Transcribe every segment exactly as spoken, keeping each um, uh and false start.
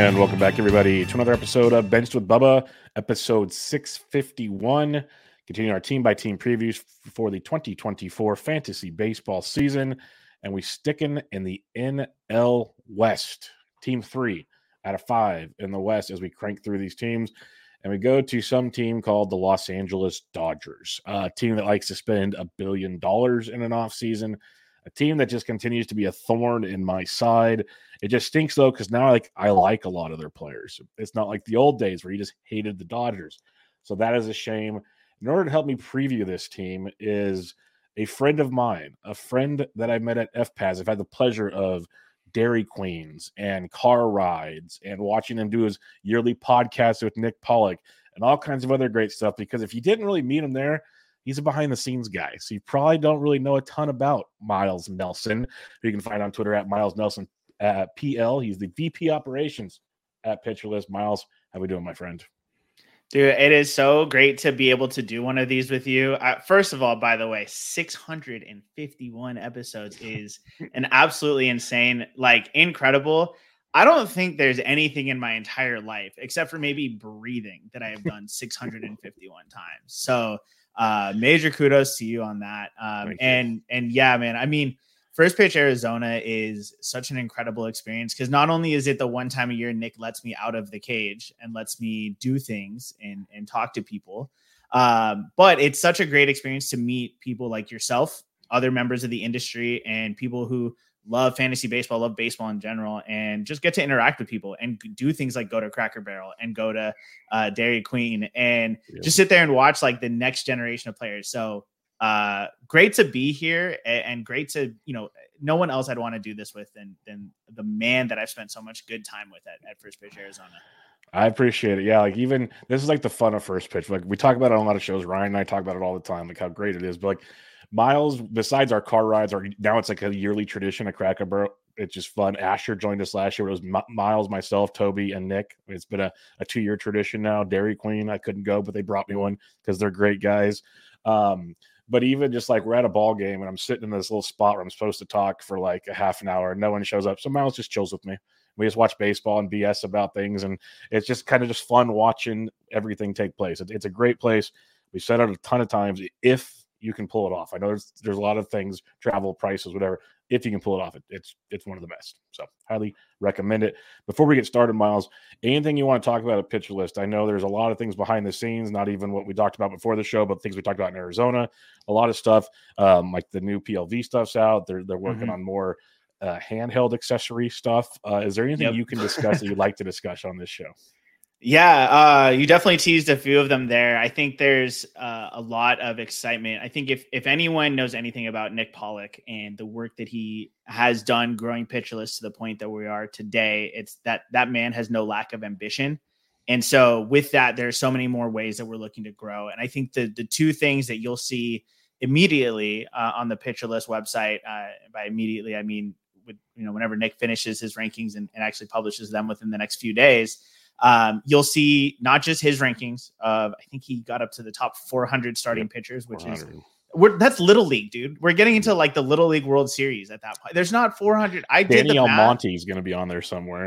And welcome back, everybody, to another episode of Benched with Bubba, episode six fifty-one. Continuing our team-by-team previews for the twenty twenty-four fantasy baseball season. And we sticking in the N L West. Team three out of five in the West as we crank through these teams. And we go to some team called the Los Angeles Dodgers, a team that likes to spend a billion dollars in an offseason. A team that just continues to be a thorn in my side. It just stinks, though, because now like I like a lot of their players. It's not like the old days where you just hated the Dodgers. So that is a shame. In order to help me preview this team is a friend of mine, a friend that I met at F P A S. I've had the pleasure of Dairy Queens and car rides and watching him do his yearly podcast with Nick Pollock and all kinds of other great stuff. Because if you didn't really meet him there, he's a behind-the-scenes guy, so you probably don't really know a ton about Miles Nelson, who you can find on Twitter at Miles Nelson uh, P L. He's the V P Operations at Pitcher List. Miles, how we doing, my friend? Dude, it is so great to be able to do one of these with you. Uh, first of all, by the way, six hundred fifty-one episodes is an absolutely insane, like incredible. I don't think there's anything in my entire life, except for maybe breathing, that I have done six hundred fifty-one times. So uh, major kudos to you on that. Um, and, and yeah, man, I mean, First Pitch Arizona is such an incredible experience because not only is it the one time a year Nick lets me out of the cage and lets me do things and, and talk to people, um, but it's such a great experience to meet people like yourself, other members of the industry, and people who love fantasy baseball, love baseball in general, and just get to interact with people and do things like go to Cracker Barrel and go to uh, Dairy Queen and yeah. just sit there and watch like the next generation of players. So uh, great to be here and, and great to, you know, no one else I'd want to do this with than, than the man that I've spent so much good time with at, at First Pitch Arizona. I appreciate it. Yeah. Like even this is like the fun of First Pitch. Like we talk about it on a lot of shows. Ryan and I talk about it all the time, like how great it is. But like Miles, besides our car rides, are now it's like a yearly tradition at Cracker Barrel. It's just fun. Asher joined us last year. It was M- Miles, myself, Toby, and Nick. It's been a, a two-year tradition now. Dairy Queen, I couldn't go, but they brought me one because they're great guys. Um, but even just like we're at a ball game and I'm sitting in this little spot where I'm supposed to talk for like a half an hour and no one shows up. So Miles just chills with me. We just watch baseball and B S about things. And it's just kind of just fun watching everything take place. It, it's a great place. We said it a ton of times. If you can pull it off. I know there's, there's a lot of things, travel, prices, whatever. If you can pull it off, it, it's it's one of the best. So highly recommend it. Before we get started, Miles, anything you want to talk about at Pitcher List? I know there's a lot of things behind the scenes, not even what we talked about before the show, but things we talked about in Arizona. A lot of stuff, um, like the new P L V stuff's out. They're they're working mm-hmm. on more uh, handheld accessory stuff. Uh, is there anything yep. you can discuss that you'd like to discuss on this show? Yeah, uh, you definitely teased a few of them there. I think there's uh, a lot of excitement. I think if if anyone knows anything about Nick Pollock and the work that he has done growing Pitcher List to the point that we are today, it's that that man has no lack of ambition. And so with that, there are so many more ways that we're looking to grow. And I think the the two things that you'll see immediately uh, on the Pitcher List website, uh, by immediately, I mean, with, you know, whenever Nick finishes his rankings and, and actually publishes them within the next few days, Um, you'll see not just his rankings of, I think he got up to the top four hundred starting pitchers, which is, we're, that's little league, dude. We're getting into like the little league World Series at that point. There's not four hundred. I did Danny the math. Almonte is going to be on there somewhere.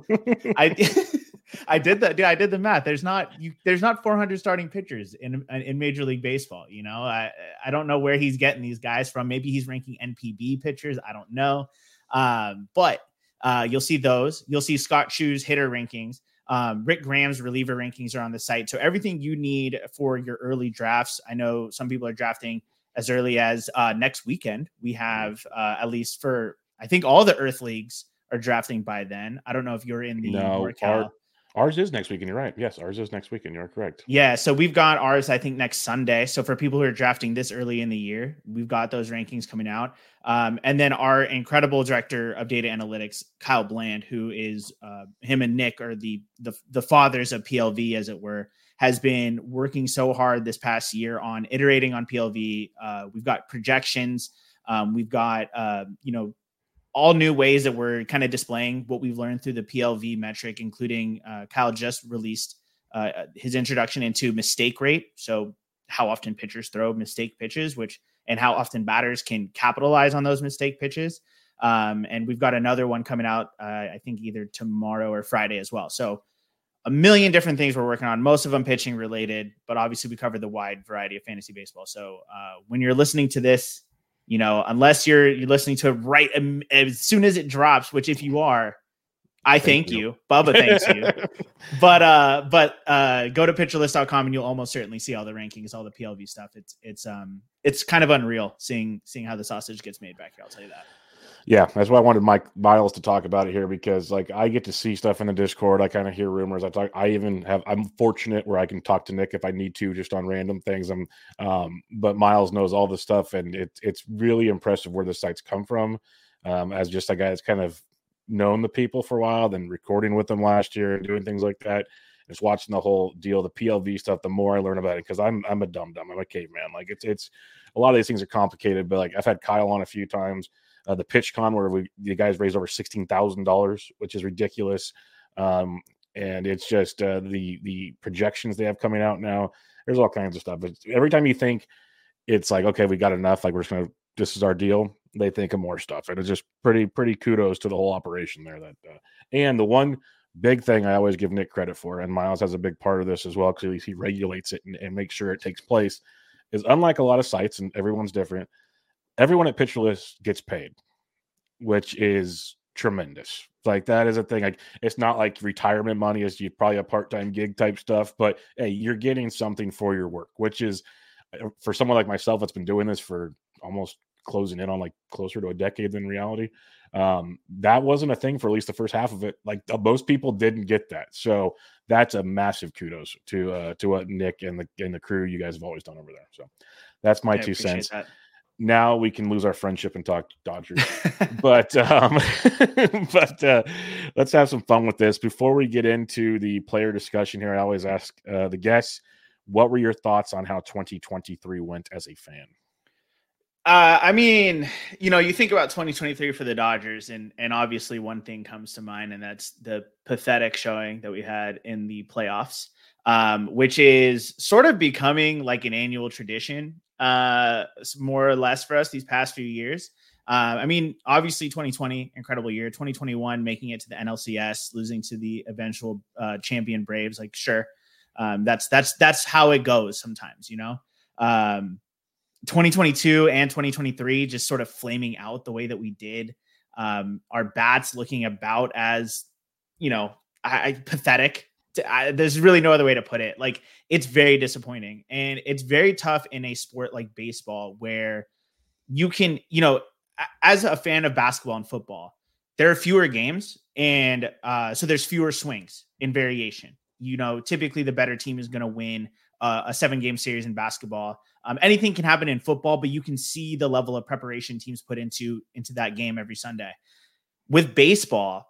I, I did that. Dude, I did the math. There's not, you, there's not four hundred starting pitchers in, in Major League Baseball. You know, I, I don't know where he's getting these guys from. Maybe he's ranking N P B pitchers. I don't know. Um, but, uh, you'll see those, you'll see Scott Chu's hitter rankings. Um, Rick Graham's reliever rankings are on the site. So everything you need for your early drafts. I know some people are drafting as early as uh, next weekend. We have uh, at least for, I think all the Earth leagues are drafting by then. I don't know if you're in the no, NorCal. Our, ours is next weekend. You're right. Yes, ours is next weekend. You're correct. Yeah. So we've got ours, I think, next Sunday. So for people who are drafting this early in the year, we've got those rankings coming out. Um, and then our incredible director of data analytics, Kyle Bland, who is uh, him and Nick are the, the the fathers of P L V, as it were, has been working so hard this past year on iterating on P L V. Uh, we've got projections. Um, we've got, uh, you know, all new ways that we're kind of displaying what we've learned through the P L V metric, including uh, Kyle just released uh, his introduction into mistake rate. So how often pitchers throw mistake pitches, which and how often batters can capitalize on those mistake pitches. Um, and we've got another one coming out, uh, I think either tomorrow or Friday as well. So a million different things we're working on, most of them pitching related, but obviously we cover the wide variety of fantasy baseball. So uh, when you're listening to this, you know, unless you're you're listening to it right um, as soon as it drops, which if you are, I thank, thank you. you. Bubba thanks you. But uh, but uh, go to pitcher list dot com and you'll almost certainly see all the rankings, all the P L V stuff. It's it's um it's kind of unreal seeing seeing how the sausage gets made back here. I'll tell you that. Yeah, that's why I wanted Mike Miles to talk about it here, because like I get to see stuff in the Discord. I kind of hear rumors. I talk. I even have. I'm fortunate where I can talk to Nick if I need to, just on random things. I'm. Um, but Miles knows all the stuff, and it's it's really impressive where the sites come from. Um, as just a guy that's kind of known the people for a while, then recording with them last year and doing things like that. Just watching the whole deal, the P L V stuff. The more I learn about it, because I'm I'm a dumb dumb. I'm a caveman. Like it's it's a lot of these things are complicated. But like I've had Kyle on a few times. Uh, the PitchCon where we the guys raised over sixteen thousand dollars, which is ridiculous, um, and it's just uh, the the projections they have coming out now. There's all kinds of stuff. But every time you think it's like, okay, we got enough, like we're just gonna, this is our deal, they think of more stuff, and it's just pretty pretty kudos to the whole operation there. That uh, and the one big thing I always give Nick credit for, and Miles has a big part of this as well because he regulates it and, and makes sure it takes place, is unlike a lot of sites, and everyone's different. Everyone at Pitcher List gets paid, which is tremendous. Like that is a thing. Like it's not like retirement money is you probably a part-time gig type stuff, but hey, you're getting something for your work, which is for someone like myself that's been doing this for almost closing in on like closer to a decade than reality. Um, that wasn't a thing for at least the first half of it. Like uh, most people didn't get that. So that's a massive kudos to uh, to what Nick and the and the crew you guys have always done over there. So that's my I two cents. That. Now we can lose our friendship and talk Dodgers, but um, but uh, let's have some fun with this. Before we get into the player discussion here, I always ask uh, the guests, what were your thoughts on how twenty twenty-three went as a fan? Uh, I mean, you know, you think about twenty twenty-three for the Dodgers, and and obviously one thing comes to mind, and that's the pathetic showing that we had in the playoffs, um, which is sort of becoming like an annual tradition. Uh, more or less for us these past few years. Uh, I mean, obviously twenty twenty, incredible year. twenty twenty-one, making it to the N L C S, losing to the eventual uh, champion Braves. Like, sure, um, that's that's that's how it goes sometimes, you know. Um, twenty twenty-two and twenty twenty-three just sort of flaming out the way that we did. Um, our bats looking about as, you know, I, I pathetic. I, there's really no other way to put it. Like, it's very disappointing, and it's very tough in a sport like baseball where you can, you know, as a fan of basketball and football, there are fewer games, and uh, so there's fewer swings in variation. You know, typically the better team is going to win uh, a seven game series in basketball. Um, anything can happen in football, but you can see the level of preparation teams put into into that game every Sunday. With baseball,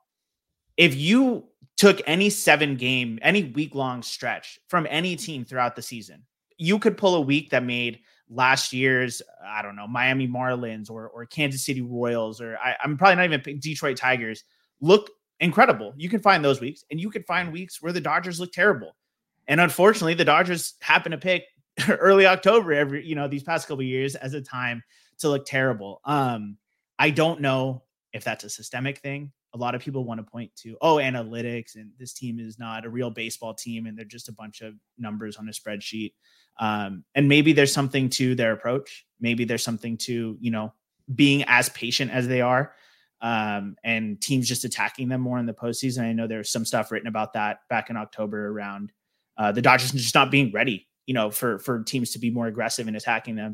if you took any seven game, any week long stretch from any team throughout the season, you could pull a week that made last year's, I don't know, Miami Marlins or, or Kansas City Royals, or I, I'm probably not even Detroit Tigers look incredible. You can find those weeks, and you can find weeks where the Dodgers look terrible. And unfortunately, the Dodgers happen to pick early October every, you know, these past couple of years as a time to look terrible. Um, I don't know if that's a systemic thing. A lot of people want to point to, oh, analytics, and this team is not a real baseball team, and they're just a bunch of numbers on a spreadsheet. Um, and maybe there's something to their approach. Maybe there's something to, you know, being as patient as they are, um, and teams just attacking them more in the postseason. I know there's some stuff written about that back in October around uh, the Dodgers just not being ready, you know, for, for teams to be more aggressive in attacking them.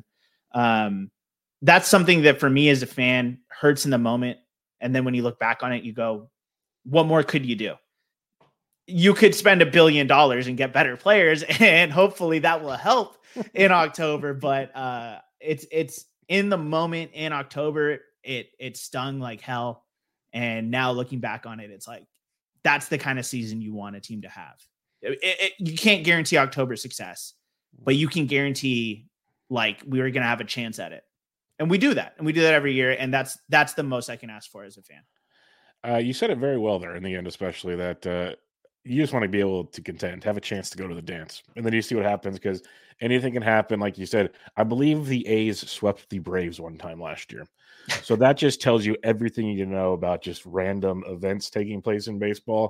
Um, that's something that for me as a fan hurts in the moment. And then when you look back on it, you go, what more could you do? You could spend a billion dollars and get better players, and hopefully that will help in October. But uh, it's it's in the moment in October, it it stung like hell. And now looking back on it, it's like, that's the kind of season you want a team to have. It, it, you can't guarantee October success, but you can guarantee like we were going to have a chance at it. And we do that, and we do that every year. And that's, that's the most I can ask for as a fan. Uh, you said it very well there in the end, especially that, uh, you just want to be able to contend, have a chance to go to the dance, and then you see what happens because anything can happen. Like you said, I believe the A's swept the Braves one time last year. So that just tells you everything you need to know about just random events taking place in baseball.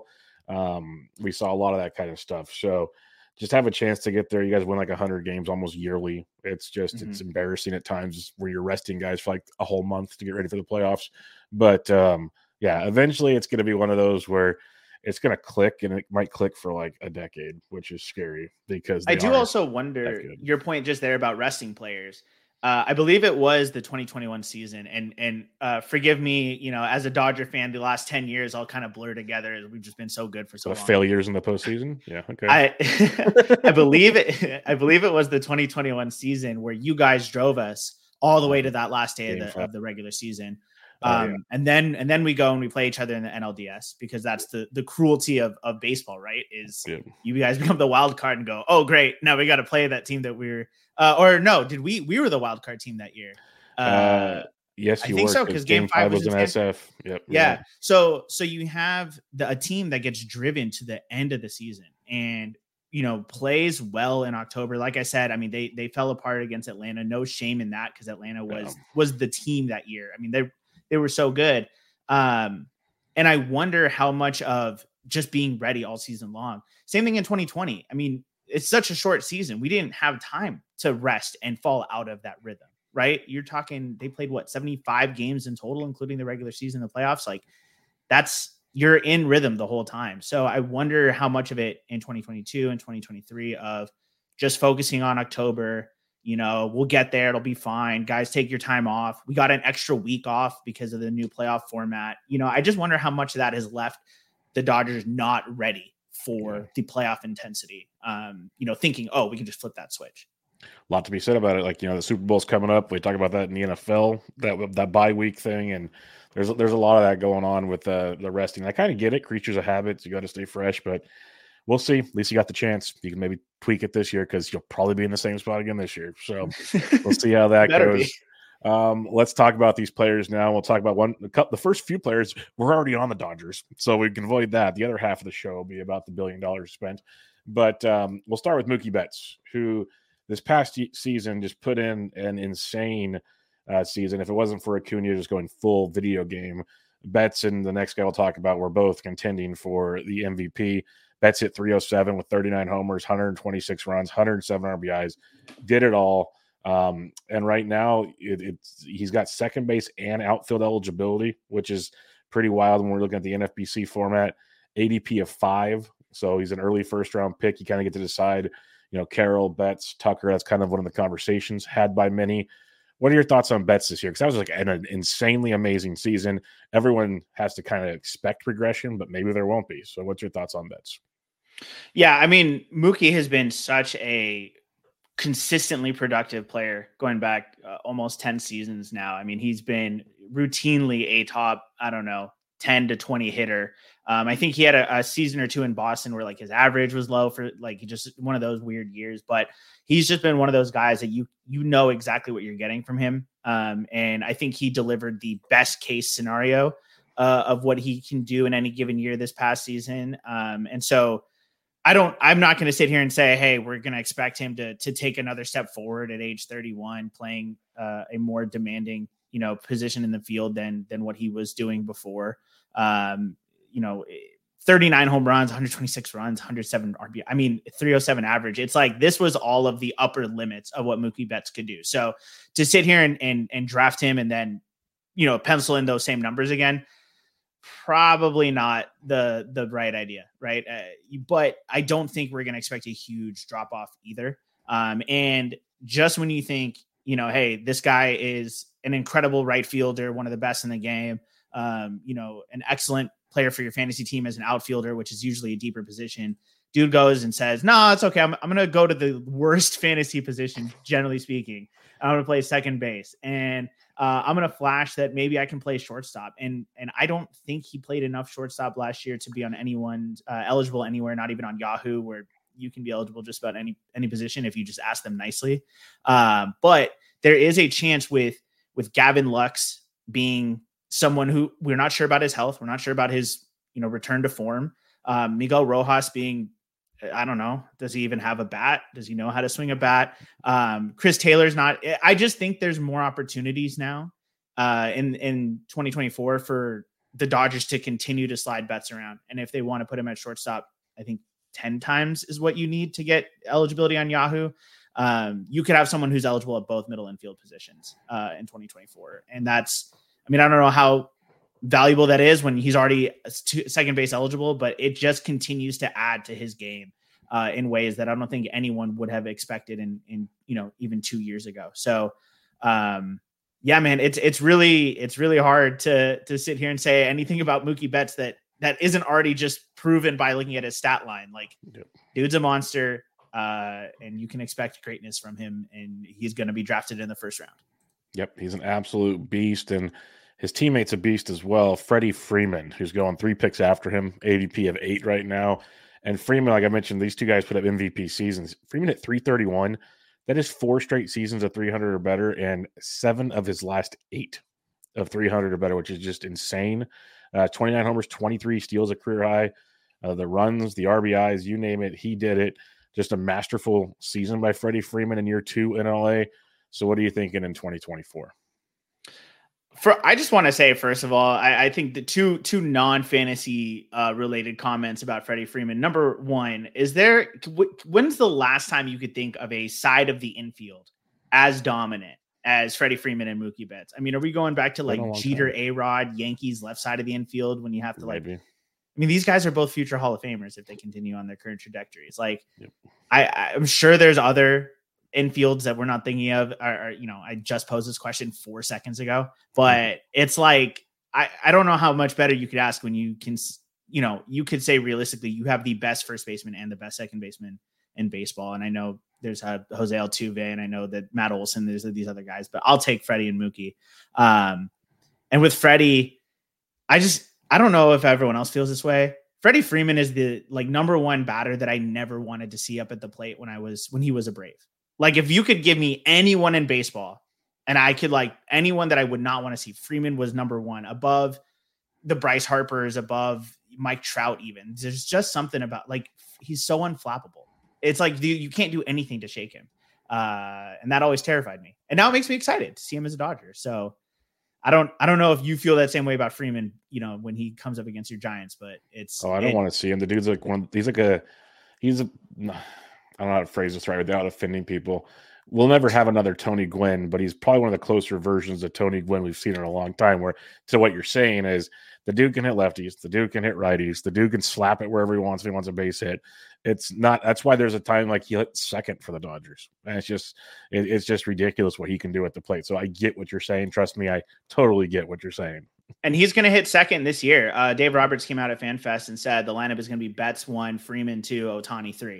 Um, we saw a lot of that kind of stuff. So just have a chance to get there. You guys win like one hundred games almost yearly. It's just, mm-hmm. it's embarrassing at times where you're resting guys for like a whole month to get ready for the playoffs. But um, yeah, eventually it's going to be one of those where it's going to click, and it might click for like a decade, which is scary because I do also wonder your point just there about resting players. Uh, I believe it was the twenty twenty-one season, and and uh, forgive me, you know, as a Dodger fan, the last ten years all kind of blur together. We've just been so good for so the long. Failures in the postseason, yeah, okay. I I believe it. I believe it was the twenty twenty-one season where you guys drove us all the way to that last day of the, of the regular season. Um, oh, yeah. and then and then we go and we play each other in the N L D S because that's the the cruelty of of baseball, right? Is yeah. you guys become the wild card and go, oh great, now we got to play that team that we're uh, or no, did we we were the wild card team that year? Uh, uh yes, you I think were, so because game, game five was, was an S F. Yep, yeah. Right. So so you have the, a team that gets driven to the end of the season and you know plays well in October. Like I said, I mean they they fell apart against Atlanta. No shame in that because Atlanta was yeah. was the team that year. I mean they. They were so good. Um, and I wonder how much of just being ready all season long. Same thing in twenty twenty. I mean, it's such a short season. We didn't have time to rest and fall out of that rhythm, right? You're talking, they played what, seventy-five games in total, including the regular season, the playoffs. Like that's, you're in rhythm the whole time. So I wonder how much of it in twenty twenty-two and twenty twenty-three of just focusing on October. You know, we'll get there. It'll be fine. Guys, take your time off. We got an extra week off because of the new playoff format. You know, I just wonder how much of that has left the Dodgers not ready for yeah. the playoff intensity. Um, you know, thinking, oh, we can just flip that switch. A lot to be said about it. Like, you know, the Super Bowl's coming up. We talk about that in the N F L, that that bye week thing. And there's, there's a lot of that going on with uh, the resting. I kind of get it. Creatures of habits. You got to stay fresh, but we'll see. At least you got the chance. You can maybe tweak it this year because you'll probably be in the same spot again this year. So we'll see how that goes. Um, let's talk about these players now. We'll talk about one. The first few players were already on the Dodgers, so we can avoid that. The other half of the show will be about the billion dollars spent. But um, we'll start with Mookie Betts, who this past season just put in an insane uh, season. If it wasn't for Acuna just going full video game, Betts and the next guy we'll talk about were both contending for the M V P. Betts hit three oh seven with thirty-nine homers, one hundred twenty-six runs, one hundred seven R B Is, did it all. Um, and right now, it, it's he's got second base and outfield eligibility, which is pretty wild when we're looking at the N F B C format. A D P of five, so he's an early first-round pick. You kind of get to decide, you know, Carroll, Betts, Tucker. That's kind of one of the conversations had by many. What are your thoughts on Betts this year? Because that was like an, an insanely amazing season. Everyone has to kind of expect regression, but maybe there won't be. So what's your thoughts on Betts? Yeah, I mean, Mookie has been such a consistently productive player going back uh, almost ten seasons now. I mean, he's been routinely a top, I don't know, ten to twenty hitter. Um, I think he had a, a season or two in Boston where like his average was low for like just one of those weird years, but he's just been one of those guys that you, you know exactly what you're getting from him. Um, and I think he delivered the best case scenario uh, of what he can do in any given year this past season. Um, and so I don't, I'm not going to sit here and say, hey, we're going to expect him to, to take another step forward at age thirty-one, playing uh, a more demanding, you know, position in the field than, than what he was doing before. Um, you know, thirty-nine home runs, one hundred twenty-six runs, one hundred seven R B I. I mean, three oh seven average. It's like, this was all of the upper limits of what Mookie Betts could do. So to sit here and, and, and draft him and then, you know, pencil in those same numbers again, probably not the the right idea, right? Uh, but I don't think we're going to expect a huge drop off either. Um, and just when you think, you know, hey, this guy is an incredible right fielder, one of the best in the game, um, you know, an excellent player for your fantasy team as an outfielder, which is usually a deeper position. Dude goes and says, no, it's okay. I'm, I'm going to go to the worst fantasy position, generally speaking. I'm going to play second base. And uh, I'm going to flash that maybe I can play shortstop. And and I don't think he played enough shortstop last year to be on anyone uh, eligible anywhere, not even on Yahoo, where you can be eligible just about any any position if you just ask them nicely. Um, but there is a chance with with Gavin Lux being someone who we're not sure about his health. We're not sure about his, you know, return to form. Um, Miguel Rojas being, I don't know, does he even have a bat? Does he know how to swing a bat? Um, Chris Taylor's not. I just think there's more opportunities now uh, in in twenty twenty-four for the Dodgers to continue to slide bets around. And if they want to put him at shortstop, I think ten times is what you need to get eligibility on Yahoo. Um, you could have someone who's eligible at both middle and field positions uh, in twenty twenty-four. And that's, I mean, I don't know how valuable that is when he's already second base eligible, but it just continues to add to his game uh, in ways that I don't think anyone would have expected in, in, you know, even two years ago. So um, yeah, man, it's, it's really, it's really hard to, to sit here and say anything about Mookie Betts that, that isn't already just proven by looking at his stat line. Like, yep. Dude's a monster. Uh, and you can expect greatness from him, and he's going to be drafted in the first round. Yep, he's an absolute beast, and his teammate's a beast as well. Freddie Freeman, who's going three picks after him, A D P of eight right now. And Freeman, like I mentioned, these two guys put up M V P seasons. Freeman at three thirty-one. That is four straight seasons of three hundred or better, and seven of his last eight of three hundred or better, which is just insane. Uh, twenty-nine homers, twenty-three steals, a career high. Uh, the runs, the R B Is, you name it, he did it. Just a masterful season by Freddie Freeman in year two in L A. So what are you thinking in twenty twenty-four? For I just want to say, first of all, I, I think the two two non-fantasy uh, related comments about Freddie Freeman. Number one, is there w- when's the last time you could think of a side of the infield as dominant as Freddie Freeman and Mookie Betts? I mean, are we going back to like Jeter, A-Rod, Yankees left side of the infield when you have to like Maybe. I mean, these guys are both future Hall of Famers if they continue on their current trajectories. Like, yep. I, I'm sure there's other infields that we're not thinking of. Or, or, you know, I just posed this question four seconds ago, but mm-hmm. it's like I, I don't know how much better you could ask when you can, you know, you could say realistically you have the best first baseman and the best second baseman in baseball. And I know there's uh, Jose Altuve, and I know that Matt Olson. There's these other guys, but I'll take Freddie and Mookie. Um, and with Freddie, I just. I don't know if everyone else feels this way. Freddie Freeman is the like number one batter that I never wanted to see up at the plate when I was, when he was a Brave. Like if you could give me anyone in baseball and I could like anyone that I would not want to see, Freeman was number one above the Bryce Harpers, above Mike Trout. Even there's just something about like, he's so unflappable. It's like, you, you can't do anything to shake him. Uh, and that always terrified me. And now it makes me excited to see him as a Dodger. So I don't, I don't know if you feel that same way about Freeman, you know, when he comes up against your Giants, but it's, oh, I don't it, want to see him. The dude's like one, he's like a, he's a, I don't know how to phrase this right without offending people. We'll never have another Tony Gwynn, but he's probably one of the closer versions of Tony Gwynn we've seen in a long time. Where, so what you're saying is the dude can hit lefties, the dude can hit righties, the dude can slap it wherever he wants if he wants a base hit. It's not, that's why there's a time like he hit second for the Dodgers. And it's just, it, it's just ridiculous what he can do at the plate. So I get what you're saying. Trust me, I totally get what you're saying. And he's going to hit second this year. Uh, Dave Roberts came out at FanFest and said the lineup is going to be Betts one, Freeman two, Ohtani three.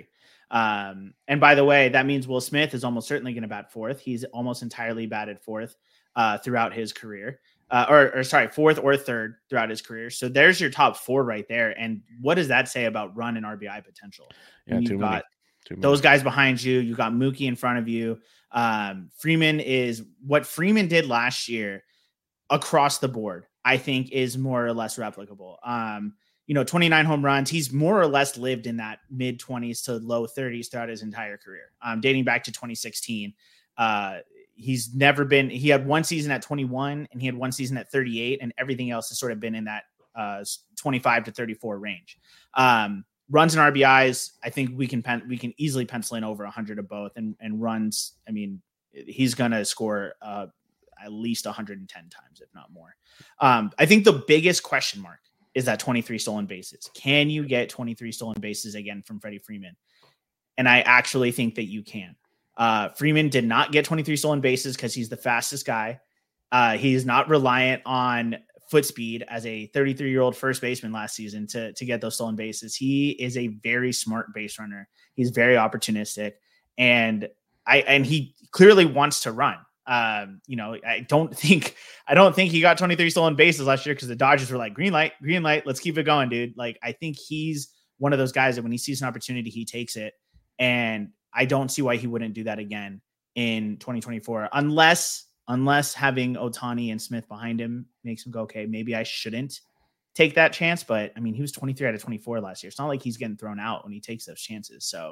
Um, and by the way, that means Will Smith is almost certainly going to bat fourth. He's almost entirely batted fourth uh, throughout his career. Uh, or, or sorry, fourth or third throughout his career. So there's your top four right there. And what does that say about run and R B I potential? Yeah, you've too got many. Too those many. guys behind you. You got Mookie in front of you. Um, Freeman is what Freeman did last year across the board, I think is more or less replicable. Um, you know, twenty-nine home runs. He's more or less lived in that mid twenties to low thirties throughout his entire career, um, dating back to twenty sixteen. Uh, He's never been, he had one season at twenty-one and he had one season at thirty-eight, and everything else has sort of been in that uh, twenty-five to thirty-four range. Um, runs and R B Is, I think we can, pen, we can easily pencil in over a hundred of both, and, and runs. I mean, he's going to score uh, at least one hundred ten times, if not more. Um, I think the biggest question mark is that twenty-three stolen bases. Can you get twenty-three stolen bases again from Freddie Freeman? And I actually think that you can. Uh, Freeman did not get twenty-three stolen bases because he's the fastest guy. Uh, he is not reliant on foot speed as a thirty-three-year-old first baseman last season to, to get those stolen bases. He is a very smart base runner. He's very opportunistic, and I and he clearly wants to run. Um, you know, I don't think I don't think he got twenty-three stolen bases last year because the Dodgers were like, green light, green light, let's keep it going, dude. Like, I think he's one of those guys that when he sees an opportunity, he takes it, and I don't see why he wouldn't do that again in twenty twenty-four, unless, unless having Ohtani and Smith behind him makes him go, okay, maybe I shouldn't take that chance. But I mean, he was twenty-three out of twenty-four last year. It's not like he's getting thrown out when he takes those chances. So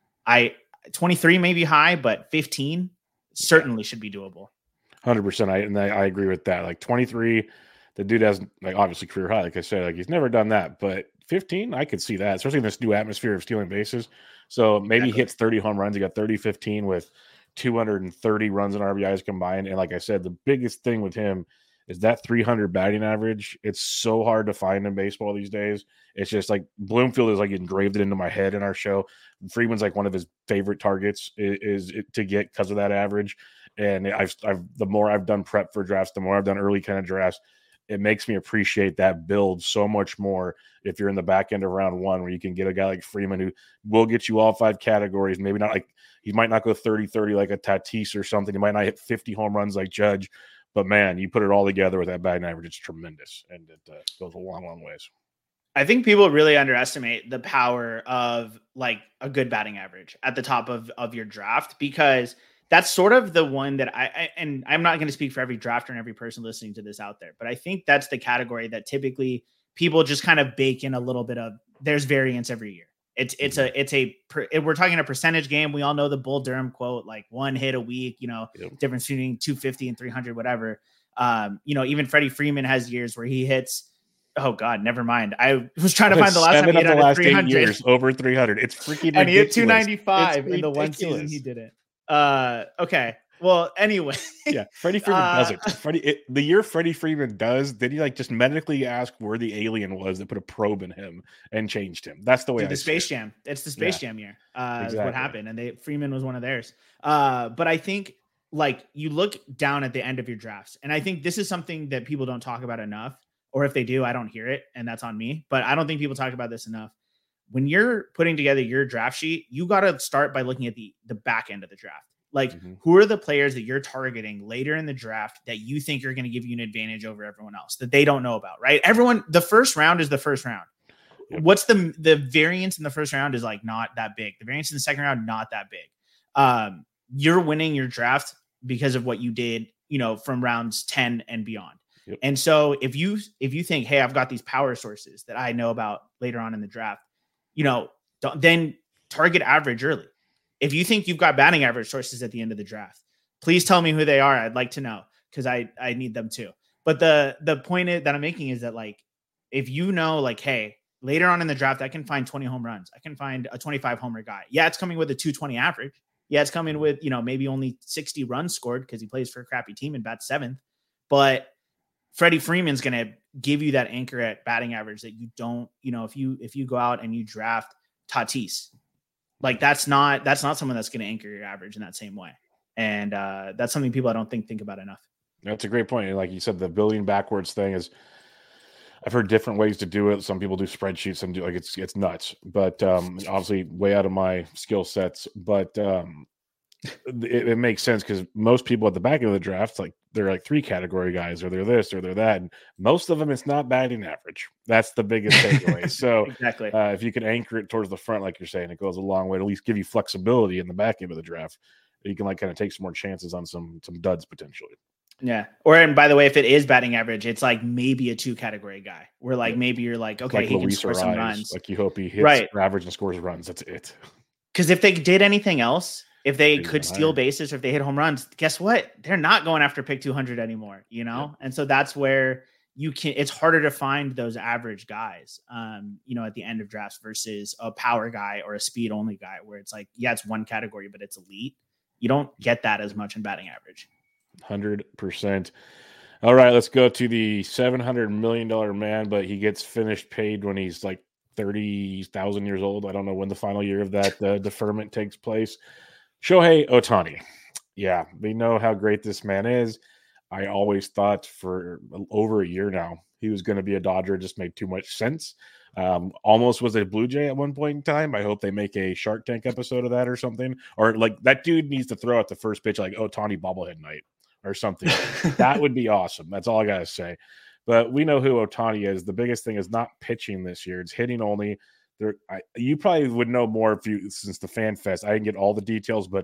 I twenty-three may be high, but fifteen certainly should be doable. one hundred percent. I, and I, I agree with that. Like twenty-three, the dude has like obviously career high. Like I said, like he's never done that, but fifteen, I could see that, especially in this new atmosphere of stealing bases. So maybe exactly. He hits thirty home runs. He got thirty fifteen with two hundred thirty runs and R B Is combined. And like I said, the biggest thing with him is that three hundred batting average. It's so hard to find in baseball these days. It's just like Bloomfield is like engraved it into my head in our show. Freeman's like one of his favorite targets is, is to get because of that average. And I've, I've, the more I've done prep for drafts, the more I've done early kind of drafts, it makes me appreciate that build so much more if you're in the back end of round one where you can get a guy like Freeman who will get you all five categories. Maybe not like he might not go thirty thirty like a Tatis or something. He might not hit fifty home runs like Judge, but man, you put it all together with that batting average, it's tremendous. And it uh, goes a long, long ways. I think people really underestimate the power of like a good batting average at the top of, of your draft, because that's sort of the one that I, I and I'm not going to speak for every drafter and every person listening to this out there, but I think that's the category that typically people just kind of bake in a little bit of, there's variance every year. It's, it's a, it's a, we're talking a percentage game. We all know the Bull Durham quote, like one hit a week, you know, yep. difference between two fifty and three hundred, whatever. Um, you know, even Freddie Freeman has years where he hits, oh God, never mind. I was trying to find the last time he hit the last three hundred. Eight years, over three hundred. It's freaking ridiculous. And he hit two ninety-five in the one season he did it. Uh, okay. Well, anyway. yeah. Freddie Freeman uh, does it. Freddie, it. The year Freddie Freeman does, did he like just medically ask where the alien was that put a probe in him and changed him? That's the way. Dude, I the Space it. Jam. It's the Space yeah. Jam year. Uh, exactly. Is what happened, and they Freeman was one of theirs. Uh, but I think like you look down at the end of your drafts, and I think this is something that people don't talk about enough, or if they do, I don't hear it, and that's on me. But I don't think people talk about this enough. When you're putting together your draft sheet, you got to start by looking at the the back end of the draft. Like, mm-hmm. who are the players that you're targeting later in the draft that you think are going to give you an advantage over everyone else that they don't know about, right? Everyone, the first round is the first round. Yep. What's the the variance in the first round is like not that big. The variance in the second round, not that big. Um, you're winning your draft because of what you did, you know, from rounds ten and beyond. Yep. And so if you if you think, hey, I've got these power sources that I know about later on in the draft, you know, don't, then target average early. If you think you've got batting average sources at the end of the draft, please tell me who they are. I'd like to know because I, I need them too. But the the point is, that I'm making is that like, if you know, like, hey, later on in the draft, I can find twenty home runs. I can find a twenty-five homer guy. Yeah, it's coming with a two twenty average. Yeah, it's coming with, you know, maybe only sixty runs scored because he plays for a crappy team and bats seventh. But Freddie Freeman's going to give you that anchor at batting average that you don't, you know, if you if you go out and you draft Tatis, like that's not that's not someone that's going to anchor your average in that same way. And uh, that's something people I don't think think about enough. That's a great point. And like you said, the building backwards thing is, I've heard different ways to do it. Some people do spreadsheets, some do like it's it's nuts. But um, obviously, way out of my skill sets. But um, it, it makes sense because most people at the back of the draft, like they're like three category guys, or they're this or they're that. And most of them, it's not batting average. That's the biggest takeaway. So exactly, uh, if you can anchor it towards the front, like you're saying, it goes a long way to at least give you flexibility in the back end of the draft. You can like kind of take some more chances on some some duds potentially. Yeah. Or, and by the way, if it is batting average, it's like maybe a two category guy where like, maybe you're like, okay, like he Luis can score some runs. Like you hope he hits right. average and scores runs. That's it. Because if they did anything else, if they could steal bases or if they hit home runs, guess what? They're not going after pick two hundred anymore, you know? Yeah. And so that's where you can, it's harder to find those average guys, um, you know, at the end of drafts versus a power guy or a speed only guy where it's like, yeah, it's one category, but it's elite. You don't get that as much in batting average. one hundred percent. All right, let's go to the seven hundred million dollars man, but he gets finished paid when he's like thirty thousand years old. I don't know when the final year of that uh, deferment takes place. Shohei Ohtani. Yeah, we know how great this man is. I always thought for over a year now he was going to be a Dodger. It just made too much sense. Um, almost was a Blue Jay at one point in time. I hope they make a Shark Tank episode of that or something. Or like that dude needs to throw out the first pitch like Ohtani bobblehead night or something. That would be awesome. That's all I got to say. But we know who Ohtani is. The biggest thing is not pitching this year. It's hitting only. There, I, you probably would know more if you since the Fan Fest. I didn't get all the details, but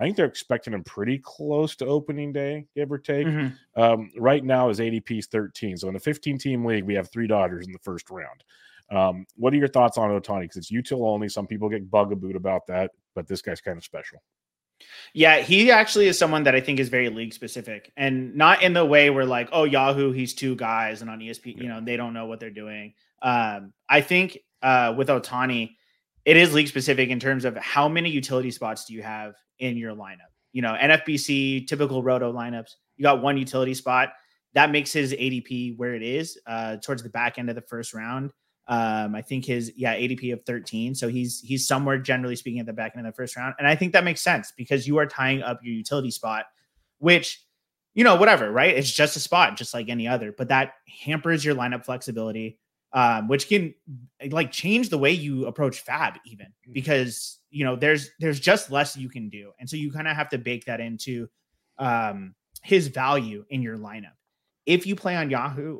I think they're expecting him pretty close to opening day, give or take. Mm-hmm. Um, right now, his A D P is thirteen. So in a fifteen-team league, we have three Dodgers in the first round. Um, what are your thoughts on Ohtani? Because it's util only. Some people get bugabooed about that, but this guy's kind of special. Yeah, he actually is someone that I think is very league specific, and not in the way where like, oh, Yahoo, he's two guys, and on E S P N, you know, they don't know what they're doing. Um, I think uh, with Ohtani, it is league specific in terms of how many utility spots do you have in your lineup. You know, N F B C, typical roto lineups, you got one utility spot. That makes his A D P where it is uh, towards the back end of the first round. Um, I think his, yeah, A D P of thirteen. So he's, he's somewhere generally speaking at the back end of the first round. And I think that makes sense because you are tying up your utility spot, which, you know, whatever, right? It's just a spot, just like any other, but that hampers your lineup flexibility, um, which can like change the way you approach fab even because, you know, there's, there's just less you can do. And so you kind of have to bake that into, um, his value in your lineup. If you play on Yahoo,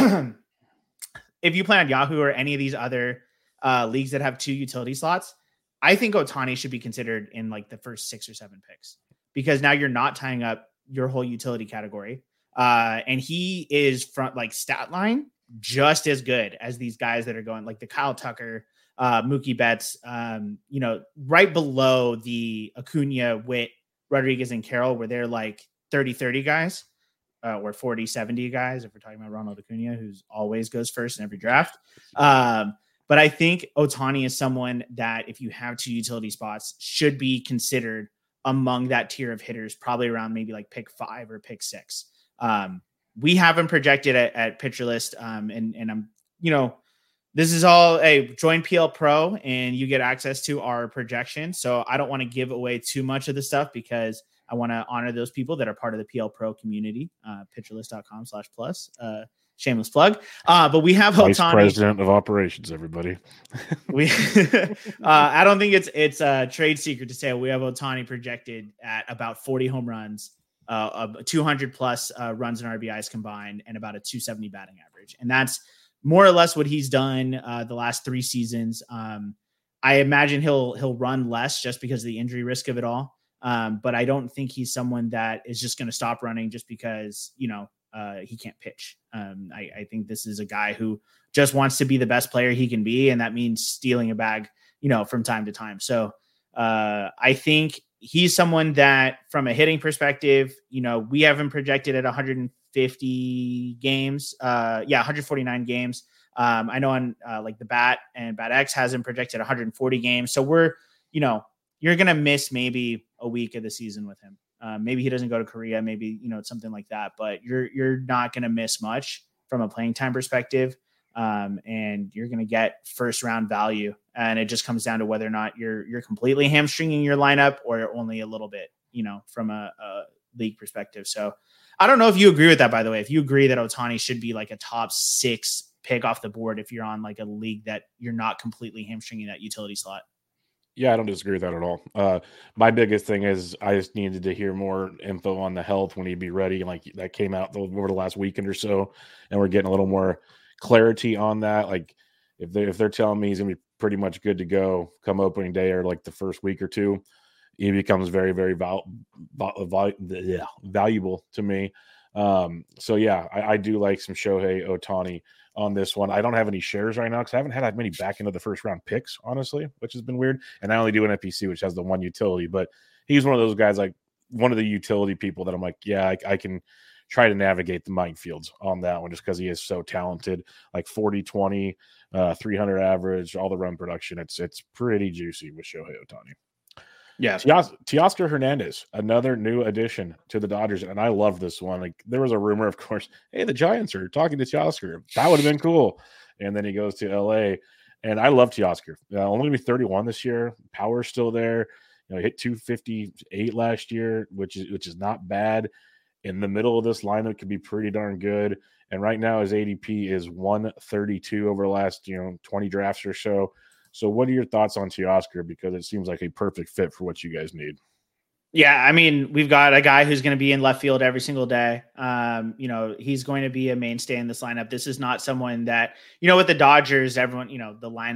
if you play on Yahoo or any of these other uh, leagues that have two utility slots, I think Ohtani should be considered in like the first six or seven picks because now you're not tying up your whole utility category. Uh, and he is front like stat line just as good as these guys that are going like the Kyle Tucker, uh, Mookie Betts, um, you know, right below the Acuna, Witt, Rodriguez, and Carroll, where they're like thirty thirty guys. Uh, or forty seventy guys, if we're talking about Ronald Acuna, who's always goes first in every draft. Um, but I think Ohtani is someone that if you have two utility spots should be considered among that tier of hitters, probably around maybe like pick five or pick six. Um, we have him projected at, at Pitcher List. Um, and, and I'm, you know, this is all a hey, join P L Pro and you get access to our projection. So I don't want to give away too much of the stuff because I want to honor those people that are part of the P L Pro community, uh, pitcherlist.com slash plus, uh, shameless plug. Uh, but we have Vice Ohtani. President of Operations, everybody. we, uh, I don't think it's, it's a trade secret to say we have Ohtani projected at about forty home runs, uh, two hundred plus uh, runs and R B Is combined, and about a two seventy batting average. And that's more or less what he's done uh, the last three seasons. Um, I imagine he'll, he'll run less just because of the injury risk of it all. Um, but I don't think he's someone that is just going to stop running just because, you know, uh, he can't pitch. Um, I, I think this is a guy who just wants to be the best player he can be. And that means stealing a bag, you know, from time to time. So uh, I think he's someone that from a hitting perspective, you know, we have him projected at one hundred fifty games. Uh, yeah, one hundred forty-nine games. Um, I know on uh, like the Bat and Bat X has him projected one hundred forty games. So we're, you know, you're going to miss maybe a week of the season with him. Uh, maybe he doesn't go to Korea, maybe, you know, something like that, but you're, you're not going to miss much from a playing time perspective. Um, and you're going to get first round value. And it just comes down to whether or not you're, you're completely hamstringing your lineup or only a little bit, you know, from a, a league perspective. So I don't know if you agree with that, by the way, if you agree that Ohtani should be like a top six pick off the board, if you're on like a league that you're not completely hamstringing that utility slot. Yeah, I don't disagree with that at all. Uh, my biggest thing is I just needed to hear more info on the health when he'd be ready. Like that came out over the last weekend or so, and we're getting a little more clarity on that. Like if they if they're telling me he's gonna be pretty much good to go come opening day or like the first week or two, he becomes very very val- val- val- yeah, valuable to me. Um, so yeah, I, I do like some Shohei Ohtani on this one. I don't have any shares right now because I haven't had that many back into the first round picks, honestly, which has been weird. And I only do an F P C, which has the one utility, but he's one of those guys, like one of the utility people that I'm like, yeah, I, I can try to navigate the minefields on that one just because he is so talented, like forty, twenty, uh, three hundred average, all the run production. It's, it's pretty juicy with Shohei Ohtani. Yeah. Teos- Teoscar Hernandez, another new addition to the Dodgers. And I love this one. Like there was a rumor, of course, hey, the Giants are talking to Teoscar. That would have been cool. And then he goes to L A. And I love Teoscar. Uh, only gonna be thirty-one this year. Power's still there. You know, he hit two fifty-eight last year, which is which is not bad. In the middle of this lineup could be pretty darn good. And right now his A D P is one thirty-two over the last, you know, twenty drafts or so. So what are your thoughts on Teoscar? Because it seems like a perfect fit for what you guys need. Yeah, I mean, we've got a guy who's going to be in left field every single day. Um, you know, he's going to be a mainstay in this lineup. This is not someone that, you know, with the Dodgers, everyone, you know, the lineup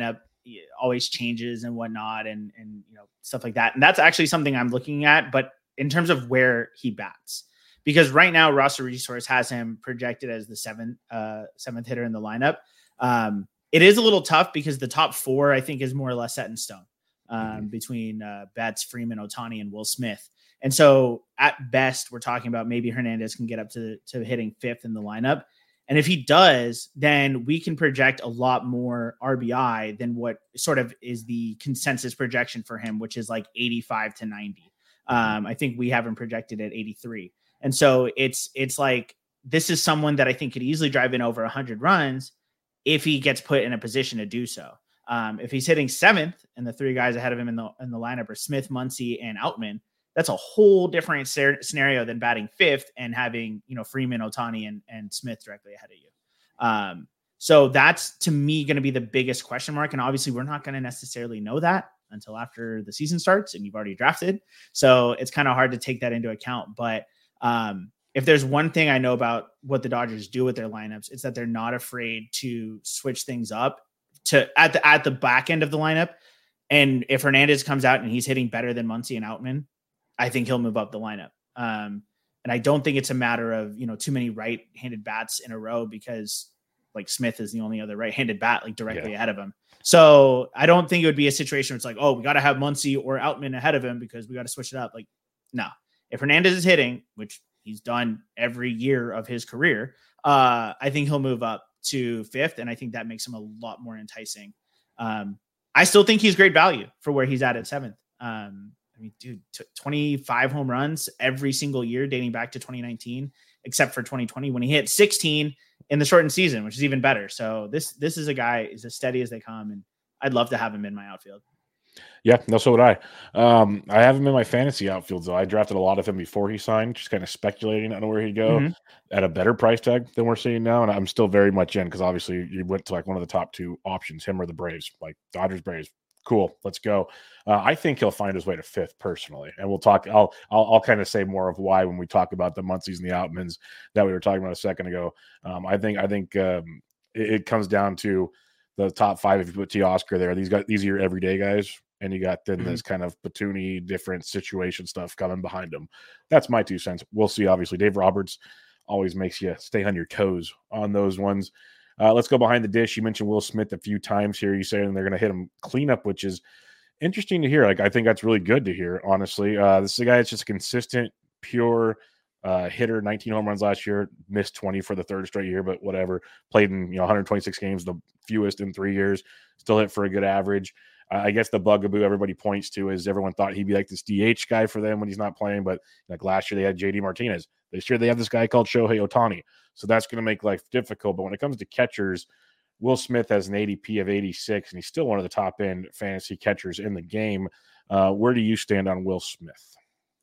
always changes and whatnot, and and you know stuff like that. And that's actually something I'm looking at. But in terms of where he bats, because right now Roster Resource has him projected as the seventh uh, seventh hitter in the lineup. Um, it is a little tough because the top four I think is more or less set in stone um, mm-hmm. between uh, Betts, Freeman, Ohtani, and Will Smith. And so at best, we're talking about maybe Hernandez can get up to, to hitting fifth in the lineup. And if he does, then we can project a lot more R B I than what sort of is the consensus projection for him, which is like eighty-five to ninety. Um, I think we have him projected at eighty-three. And so it's, it's like, this is someone that I think could easily drive in over one hundred runs if he gets put in a position to do so. Um, if he's hitting seventh and the three guys ahead of him in the, in the lineup are Smith, Muncy, and Outman, that's a whole different ser- scenario than batting fifth and having, you know, Freeman, Ohtani, and, and Smith directly ahead of you. Um, so that's, to me, going to be the biggest question mark. And obviously we're not going to necessarily know that until after the season starts and you've already drafted. So it's kind of hard to take that into account. But um, if there's one thing I know about what the Dodgers do with their lineups, it's that they're not afraid to switch things up to at the, at the back end of the lineup. And if Hernandez comes out and he's hitting better than Muncy and Outman, I think he'll move up the lineup. Um, and I don't think it's a matter of, you know, too many right-handed bats in a row because like Smith is the only other right-handed bat like directly yeah. ahead of him. So I don't think it would be a situation where it's like, oh, we got to have Muncy or Outman ahead of him because we got to switch it up. Like, no, if Hernandez is hitting, which he's done every year of his career, uh, I think he'll move up to fifth. And I think that makes him a lot more enticing. Um, I still think he's great value for where he's at at seventh. Um, I mean, dude, t- twenty-five home runs every single year dating back to twenty nineteen, except for twenty twenty when he hit sixteen in the shortened season, which is even better. So this this is a guy is as steady as they come, and I'd love to have him in my outfield. Yeah, no, so would I. Um, I have him in my fantasy outfield, though. I drafted a lot of him before he signed, just kind of speculating on where he'd go mm-hmm. at a better price tag than we're seeing now. And I'm still very much in because obviously you went to like one of the top two options, him or the Braves, like Dodgers, Braves. Cool, let's go. Uh, I think he'll find his way to fifth personally, and we'll talk. I'll I'll, I'll kind of say more of why when we talk about the Muncies and the Outmans that we were talking about a second ago. Um, I think I think um, it, it comes down to the top five. If you put Teoscar there, these guys, these are your everyday guys, and you got then mm-hmm. this kind of Patuni different situation stuff coming behind them. That's my two cents. We'll see. Obviously, Dave Roberts always makes you stay on your toes on those ones. Uh, let's go behind the dish. You mentioned Will Smith a few times here. You saying they're going to hit him cleanup, which is interesting to hear. Like, I think that's really good to hear, honestly. Uh, this is a guy that's just a consistent, pure uh, hitter. nineteen home runs last year, missed twenty for the third straight year, but whatever. Played in you know one hundred twenty-six games, the fewest in three years. Still hit for a good average. Uh, I guess the bugaboo everybody points to is everyone thought he'd be like this D H guy for them when he's not playing, but like last year they had J D Martinez. This year they have this guy called Shohei Ohtani. So that's going to make life difficult. But when it comes to catchers, Will Smith has an A D P of eighty-six, and he's still one of the top-end fantasy catchers in the game. Uh, where do you stand on Will Smith?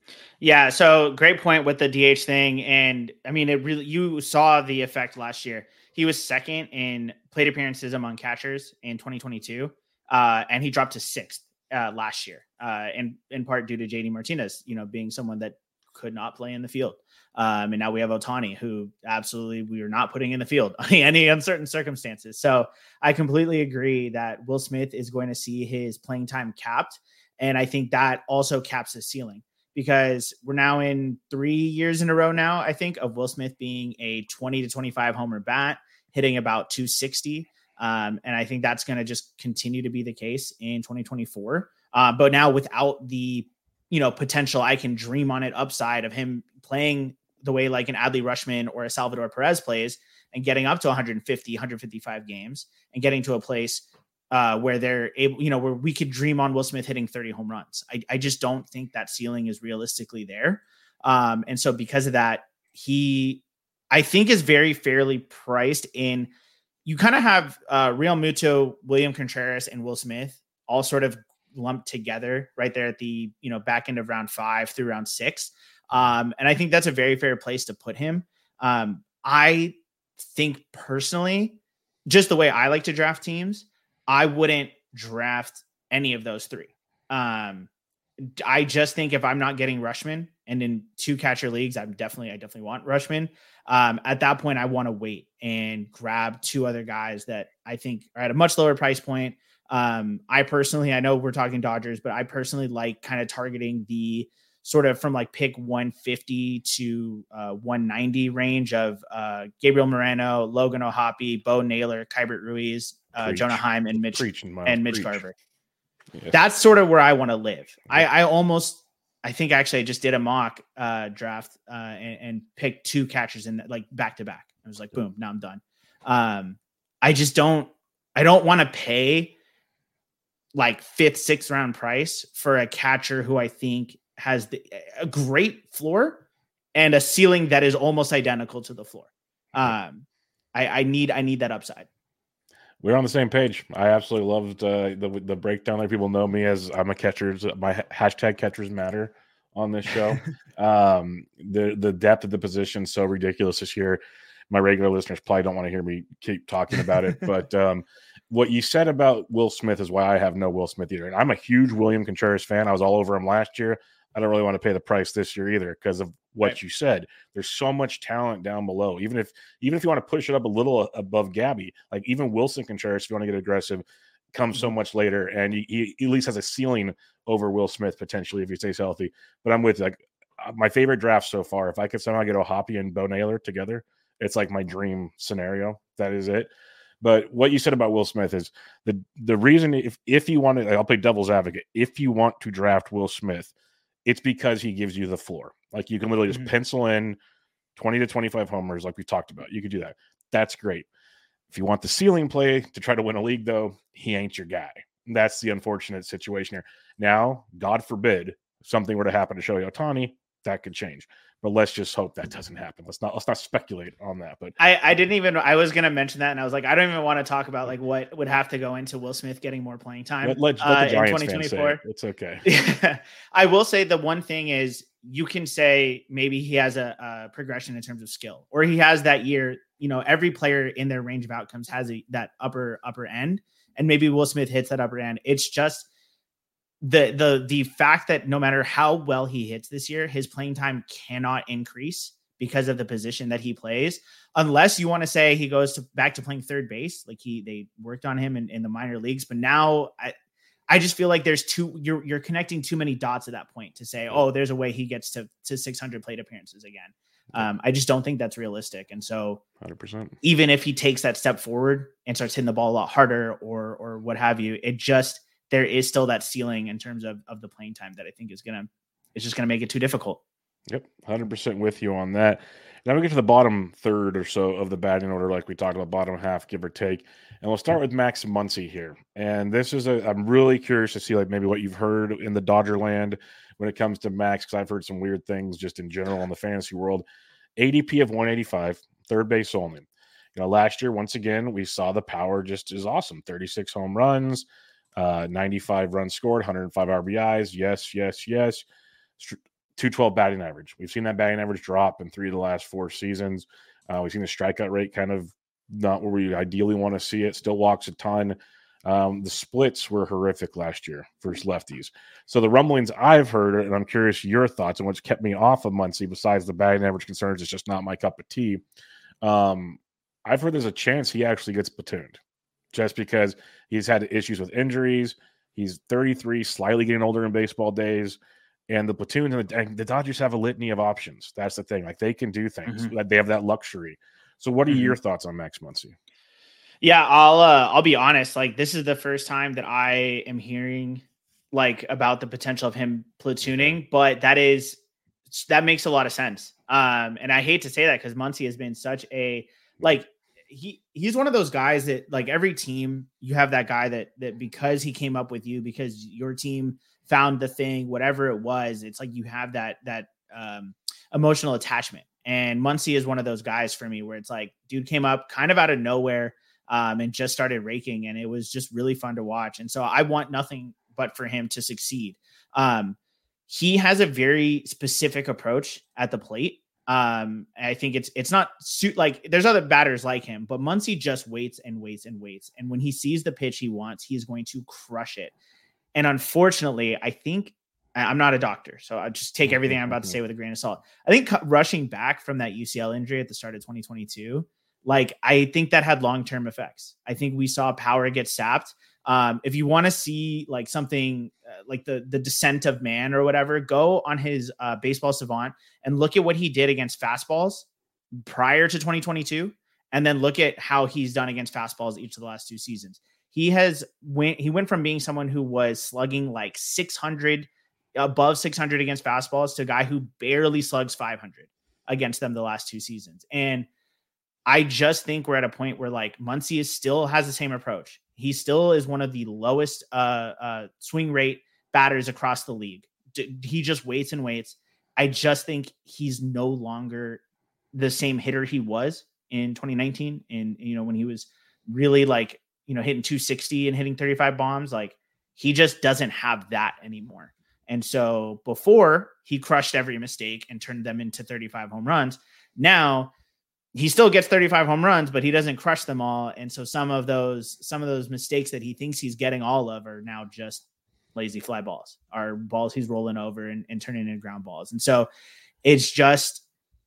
Yeah, so great point with the D H thing. And, I mean, it really you saw the effect last year. He was second in plate appearances among catchers in twenty twenty-two, uh, and he dropped to sixth uh, last year, uh, in, in part due to J D Martinez, you know, being someone that could not play in the field. Um, and now we have Ohtani, who absolutely we are not putting in the field on any uncertain circumstances. So I completely agree that Will Smith is going to see his playing time capped. And I think that also caps his ceiling because we're now in three years in a row now, I think, of Will Smith being a twenty to twenty-five homer bat, hitting about two sixty. Um, and I think that's going to just continue to be the case in twenty twenty-four. Uh, but now without the you know, potential, I can dream on it upside of him playing the way like an Adley Rutschman or a Salvador Perez plays and getting up to one fifty, one fifty-five games and getting to a place uh, where they're able, you know, where we could dream on Will Smith hitting thirty home runs. I, I just don't think that ceiling is realistically there. Um, and so because of that, he, I think is very fairly priced in. You kind of have uh, Real Muto, William Contreras, and Will Smith all sort of lumped together right there at the, you know, back end of round five through round six. Um, and I think that's a very fair place to put him. Um, I think personally, just the way I like to draft teams, I wouldn't draft any of those three. Um, I just think if I'm not getting Rutschman and in two catcher leagues, I'm definitely, I definitely want Rutschman. Um, at that point, I want to wait and grab two other guys that I think are at a much lower price point. Um, I personally, I know we're talking Dodgers, but I personally like kind of targeting the sort of from like pick one fifty to uh, one ninety range of uh, Gabriel Moreno, Logan O'Hoppe, Bo Naylor, Kybert Ruiz, uh, Jonah Heim, and Mitch Preaching, Miles, and Mitch preach. Garver. Yes. That's sort of where I want to live. I, I almost, I think actually I just did a mock uh, draft uh, and, and picked two catchers in like back to back. I was like, boom, now I'm done. Um, I just don't, I don't want to pay like fifth, sixth round price for a catcher who I think has the, a great floor and a ceiling that is almost identical to the floor. Um, I, I need, I need that upside. We're on the same page. I absolutely loved uh, the the breakdown. Like people know me as I'm a catcher's. My hashtag catchers matter on this show. um, the the depth of the position so ridiculous this year. My regular listeners probably don't want to hear me keep talking about it, but um, what you said about Will Smith is why I have no Will Smith either. And I'm a huge William Contreras fan. I was all over him last year. I don't really want to pay the price this year either because of what right. you said. There's so much talent down below. Even if even if you want to push it up a little above Gabby, like even Wilson Contreras, if you want to get aggressive, comes mm-hmm. so much later, and he, he at least has a ceiling over Will Smith potentially if he stays healthy. But I'm with you. Like my favorite draft so far. If I could somehow get O'Hoppe and Bo Naylor together, it's like my dream scenario. That is it. But what you said about Will Smith is the the reason if if you want to, like, I'll play devil's advocate. If you want to draft Will Smith, it's because he gives you the floor. Like you can literally just mm-hmm. pencil in twenty to twenty-five homers like we talked about. You could do that. That's great. If you want the ceiling play to try to win a league, though, he ain't your guy. That's the unfortunate situation here. Now, God forbid, if something were to happen to Shohei Ohtani, that could change. But let's just hope that doesn't happen. Let's not let's not speculate on that. But I, I didn't even I was gonna mention that, and I was like, I don't even want to talk about like what would have to go into Will Smith getting more playing time. Let, let, uh, let the Giants in twenty twenty-four. Say it. It's okay. Yeah. I will say the one thing is you can say maybe he has a, a progression in terms of skill, or he has that year. You know, every player in their range of outcomes has a, that upper upper end, and maybe Will Smith hits that upper end. It's just the the the fact that no matter how well he hits this year, his playing time cannot increase because of the position that he plays, unless you want to say he goes to back to playing third base. Like he they worked on him in, in the minor leagues, but now I I just feel like there's too you're you're connecting too many dots at that point to say, oh, there's a way he gets to to six hundred plate appearances again. Um, I just don't think that's realistic. And so one hundred percent. Even if he takes that step forward and starts hitting the ball a lot harder or or what have you, it just there is still that ceiling in terms of, of the playing time that I think is going to, it's just going to make it too difficult. Yep. one hundred percent with you on that. Now we get to the bottom third or so of the batting order, like we talked about, bottom half, give or take. And we'll start with Max Muncy here. And this is a, I'm really curious to see like maybe what you've heard in the Dodger land when it comes to Max, because I've heard some weird things just in general in the fantasy world. A D P of one eighty-five, third base only. You know, last year, once again, we saw the power just is awesome. thirty-six home runs. Uh, ninety-five runs scored, one hundred five R B Is. Yes, yes, yes. two twelve batting average. We've seen that batting average drop in three of the last four seasons. Uh, we've seen the strikeout rate kind of not where we ideally want to see it. Still walks a ton. Um, the splits were horrific last year for lefties. So the rumblings I've heard, and I'm curious your thoughts on what's kept me off of Muncy besides the batting average concerns, it's just not my cup of tea. Um, I've heard there's a chance he actually gets platooned, just because he's had issues with injuries. He's thirty-three, slightly getting older in baseball days. And the platoon and the, the Dodgers have a litany of options. That's the thing. Like they can do things. Mm-hmm. Like they have that luxury. So what are mm-hmm. your thoughts on Max Muncy? Yeah, I'll uh, I'll be honest. Like this is the first time that I am hearing like about the potential of him platooning, but that is that makes a lot of sense. Um, and I hate to say that because Muncy has been such a like he he's one of those guys that like every team you have that guy that that because he came up with you because your team found the thing, whatever it was, it's like you have that that um, emotional attachment. And Muncy is one of those guys for me where it's like, dude came up kind of out of nowhere um, and just started raking, and it was just really fun to watch. And so I want nothing but for him to succeed. Um, he has a very specific approach at the plate. Um, I think it's it's not suit like there's other batters like him, but Muncy just waits and waits and waits. And when he sees the pitch he wants, he is going to crush it. And unfortunately, I think I'm not a doctor, so I'll just take everything I'm about to say with a grain of salt. I think rushing back from that U C L injury at the start of twenty twenty-two, like I think that had long-term effects. I think we saw power get sapped. Um, if you want to see like something uh, like the the descent of man or whatever, go on his uh, Baseball Savant and look at what he did against fastballs prior to twenty twenty-two, and then look at how he's done against fastballs each of the last two seasons. He has went he went from being someone who was slugging like six hundred, above six hundred against fastballs, to a guy who barely slugs five hundred against them the last two seasons. And I just think we're at a point where like Muncy is still has the same approach. He still is one of the lowest uh, uh, swing rate batters across the league. D- he just waits and waits. I just think he's no longer the same hitter he was in twenty nineteen. And, you know, when he was really like, you know, hitting two sixty and hitting thirty-five bombs, like he just doesn't have that anymore. And so before he crushed every mistake and turned them into thirty-five home runs. Now he still gets thirty-five home runs, but he doesn't crush them all. And so some of those, some of those mistakes that he thinks he's getting all of are now just lazy fly balls, are balls he's rolling over and, and turning into ground balls. And so it's just,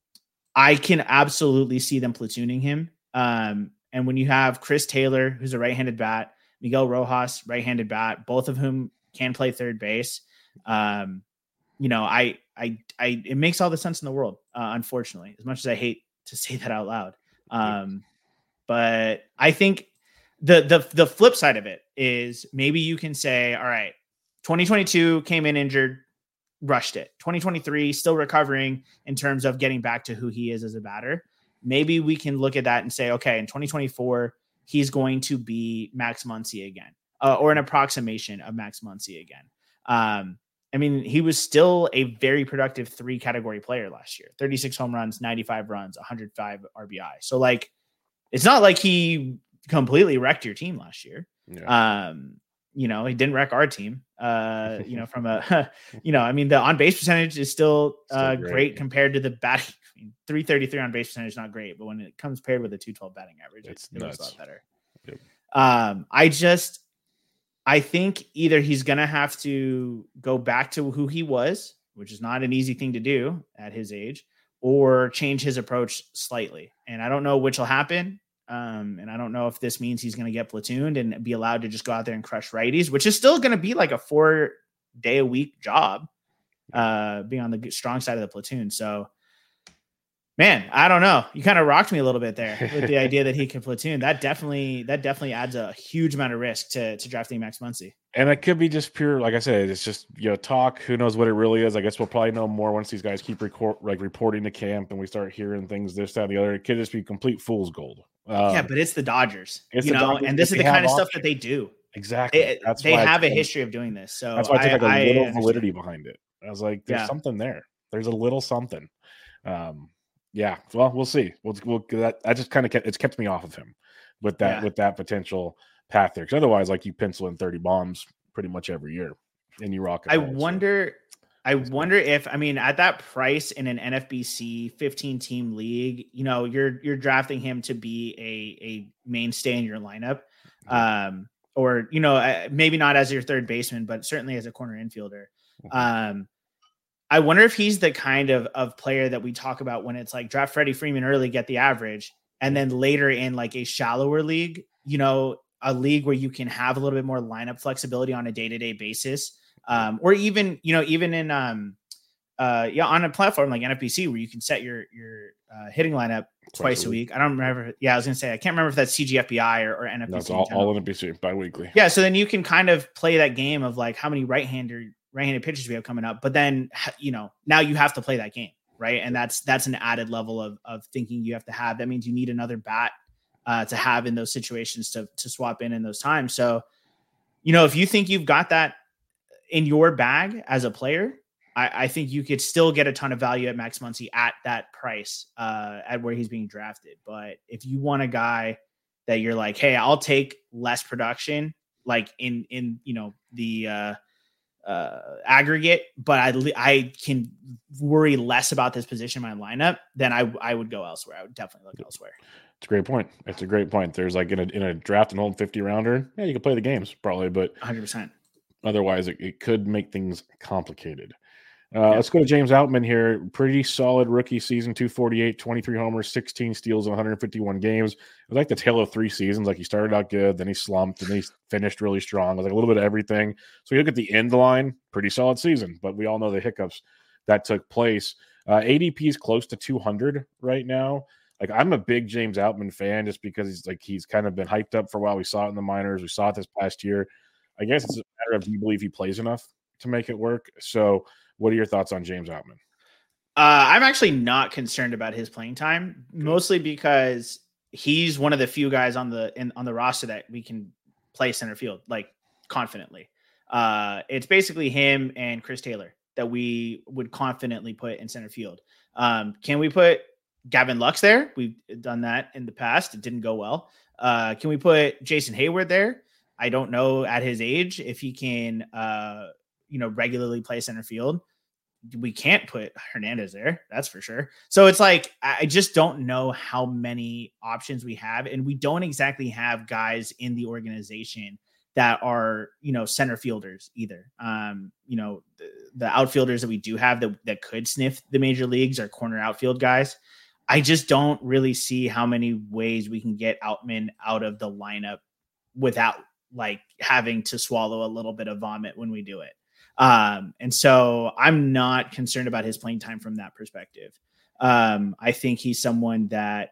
I can absolutely see them platooning him. Um, and when you have Chris Taylor, who's a right-handed bat, Miguel Rojas, right-handed bat, both of whom can play third base. Um, you know, I, I, I, it makes all the sense in the world. Uh, unfortunately, as much as I hate to say that out loud. Um, but I think the, the, the flip side of it is maybe you can say, all right, twenty twenty-two came in injured, rushed it. twenty twenty-three still recovering in terms of getting back to who he is as a batter. Maybe we can look at that and say, okay, in twenty twenty-four, he's going to be Max Muncy again, uh, or an approximation of Max Muncy again. Um, I mean, he was still a very productive three category player last year, thirty-six home runs, ninety-five runs, one hundred five R B I. So like, it's not like he completely wrecked your team last year. Yeah. Um, you know, he didn't wreck our team, uh, you know, from a, you know, I mean, the on base percentage is still, uh, still great. great compared to the batting. I mean, three thirty-three on base percentage is not great, but when it comes paired with a two twelve batting average, it's it, it was a lot better. Yep. Um, I just, I think either he's going to have to go back to who he was, which is not an easy thing to do at his age, or change his approach slightly. And I don't know which will happen. Um, and I don't know if this means he's going to get platooned and be allowed to just go out there and crush righties, which is still going to be like a four day a week job, uh, being on the strong side of the platoon. So, man, I don't know. You kind of rocked me a little bit there with the idea that he can platoon. That definitely, that definitely adds a huge amount of risk to, to drafting Max Muncy. And it could be just pure, like I said, it's just, you know, talk. Who knows what it really is? I guess we'll probably know more once these guys keep record, like reporting to camp and we start hearing things this, that, and the other. It could just be complete fool's gold. Um, yeah, but it's the Dodgers, it's you the know, Dodgers, and this is the kind of options. stuff that they do. Exactly. It, that's they why have a history of doing this. So that's why I took like a I, little I validity behind it. I was like, there's yeah. something there. There's a little something. Um, Yeah, well, we'll see. We'll, we'll that, that just kind of kept it's kept me off of him with that yeah. with that potential path there. Because otherwise, like you pencil in thirty bombs pretty much every year, and you rock. I roll, wonder, so. I wonder if I mean at that price in an N F B C fifteen team league, you know, you're you're drafting him to be a a mainstay in your lineup, yeah. um, or you know, maybe not as your third baseman, but certainly as a corner infielder. Mm-hmm. Um, I wonder if he's the kind of, of player that we talk about when it's like draft Freddie Freeman early, get the average. And then later in like a shallower league, you know, a league where you can have a little bit more lineup flexibility on a day-to-day basis. Um, or even, you know, even in, um, uh, yeah, on a platform like N F B C where you can set your, your uh, hitting lineup twice, twice a week. week. I don't remember. Yeah. I was going to say, I can't remember if that's C G F B I or, or N F B C. That's all, all N F B C bi-weekly. Yeah. So then you can kind of play that game of like how many right-hander right-handed pitchers we have coming up, but then, you know, now you have to play that game. Right. And that's, that's an added level of, of thinking you have to have. That means you need another bat uh, to have in those situations to, to swap in in those times. So, you know, if you think you've got that in your bag as a player, I, I think you could still get a ton of value at Max Muncy at that price uh, at where he's being drafted. But if you want a guy that you're like, hey, I'll take less production, like in, in, you know, the, uh, uh aggregate, but I I can worry less about this position in my lineup, then I I would go elsewhere. I would definitely look elsewhere. It's a great point. It's a great point. There's like in a in a draft and hold fifty rounder, yeah, you can play the games probably, but one hundred percent. Otherwise, it, it could make things complicated. Uh, Yeah. Let's go to James Outman here. Pretty solid rookie season, two forty-eight, twenty-three homers, sixteen steals in one hundred fifty-one games. It was like the tale of three seasons. Like he started out good, then he slumped, and then he finished really strong. It was like a little bit of everything. So you look at the end line, pretty solid season, but we all know the hiccups that took place. Uh, A D P is close to two hundred right now. Like I'm a big James Outman fan just because he's like he's kind of been hyped up for a while. We saw it in the minors. We saw it this past year. I guess it's a matter of do you believe he plays enough to make it work? So what are your thoughts on James Outman? Uh, I'm actually not concerned about his playing time, mostly because he's one of the few guys on the in, on the roster that we can play center field like confidently. Uh, it's basically him and Chris Taylor that we would confidently put in center field. Um, can we put Gavin Lux there? We've done that in the past. It didn't go well. Uh, can we put Jason Hayward there? I don't know at his age if he can, uh, you know, regularly play center field. We can't put Hernandez there. That's for sure. So it's like, I just don't know how many options we have. And we don't exactly have guys in the organization that are, you know, center fielders either. Um, you know, the, the outfielders that we do have that, that could sniff the major leagues are corner outfield guys. I just don't really see how many ways we can get Outman out of the lineup without like having to swallow a little bit of vomit when we do it. Um, and so I'm not concerned about his playing time from that perspective. Um, I think he's someone that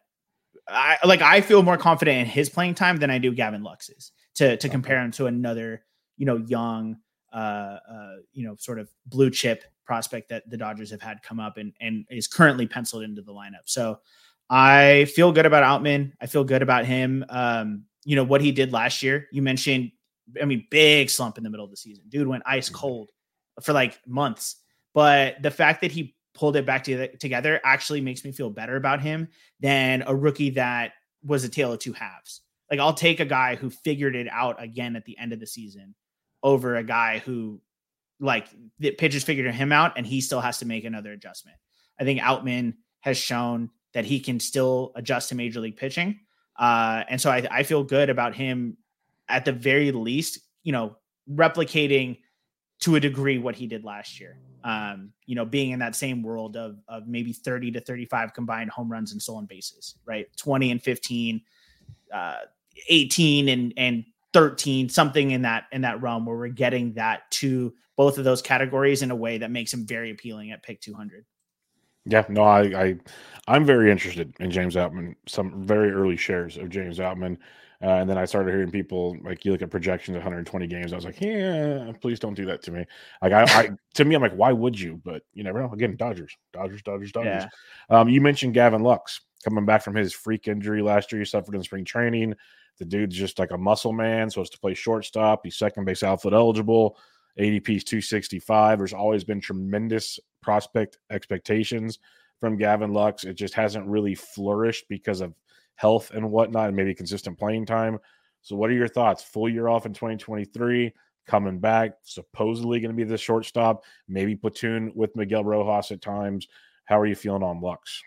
I like, I feel more confident in his playing time than I do Gavin Lux's to, to okay. compare him to another, you know, young, uh, uh, you know, sort of blue chip prospect that the Dodgers have had come up and, and is currently penciled into the lineup. So I feel good about Outman. I feel good about him. Um, you know, what he did last year, you mentioned, I mean, big slump in the middle of the season. Dude went ice cold for like months. But the fact that he pulled it back to, together actually makes me feel better about him than a rookie that was a tale of two halves. Like I'll take a guy who figured it out again at the end of the season over a guy who like the pitchers figured him out and he still has to make another adjustment. I think Outman has shown that he can still adjust to major league pitching. Uh, and so I, I feel good about him at the very least, you know, replicating to a degree what he did last year. Um, you know, being in that same world of of maybe thirty to thirty-five combined home runs and stolen bases, right? twenty and fifteen, uh, eighteen and and thirteen, something in that in that realm where we're getting that to both of those categories in a way that makes him very appealing at pick two hundred. Yeah, no, I, I I'm very interested in James Outman. Some very early shares of James Outman. Uh, and then I started hearing people like you look at projections of one hundred twenty games. I was like, yeah, please don't do that to me. Like I, I to me, I'm like, why would you? But you never know. Again, Dodgers, Dodgers, Dodgers, Dodgers. Yeah. Um, you mentioned Gavin Lux coming back from his freak injury last year. He suffered in spring training. The dude's just like a muscle man, supposed to play shortstop. He's second base outfield eligible. A D P is two sixty-five. There's always been tremendous prospect expectations from Gavin Lux. It just hasn't really flourished because of health and whatnot, and maybe consistent playing time. So what are your thoughts? Full year off in twenty twenty-three, coming back, supposedly going to be the shortstop, maybe platoon with Miguel Rojas at times. How are you feeling on Lux?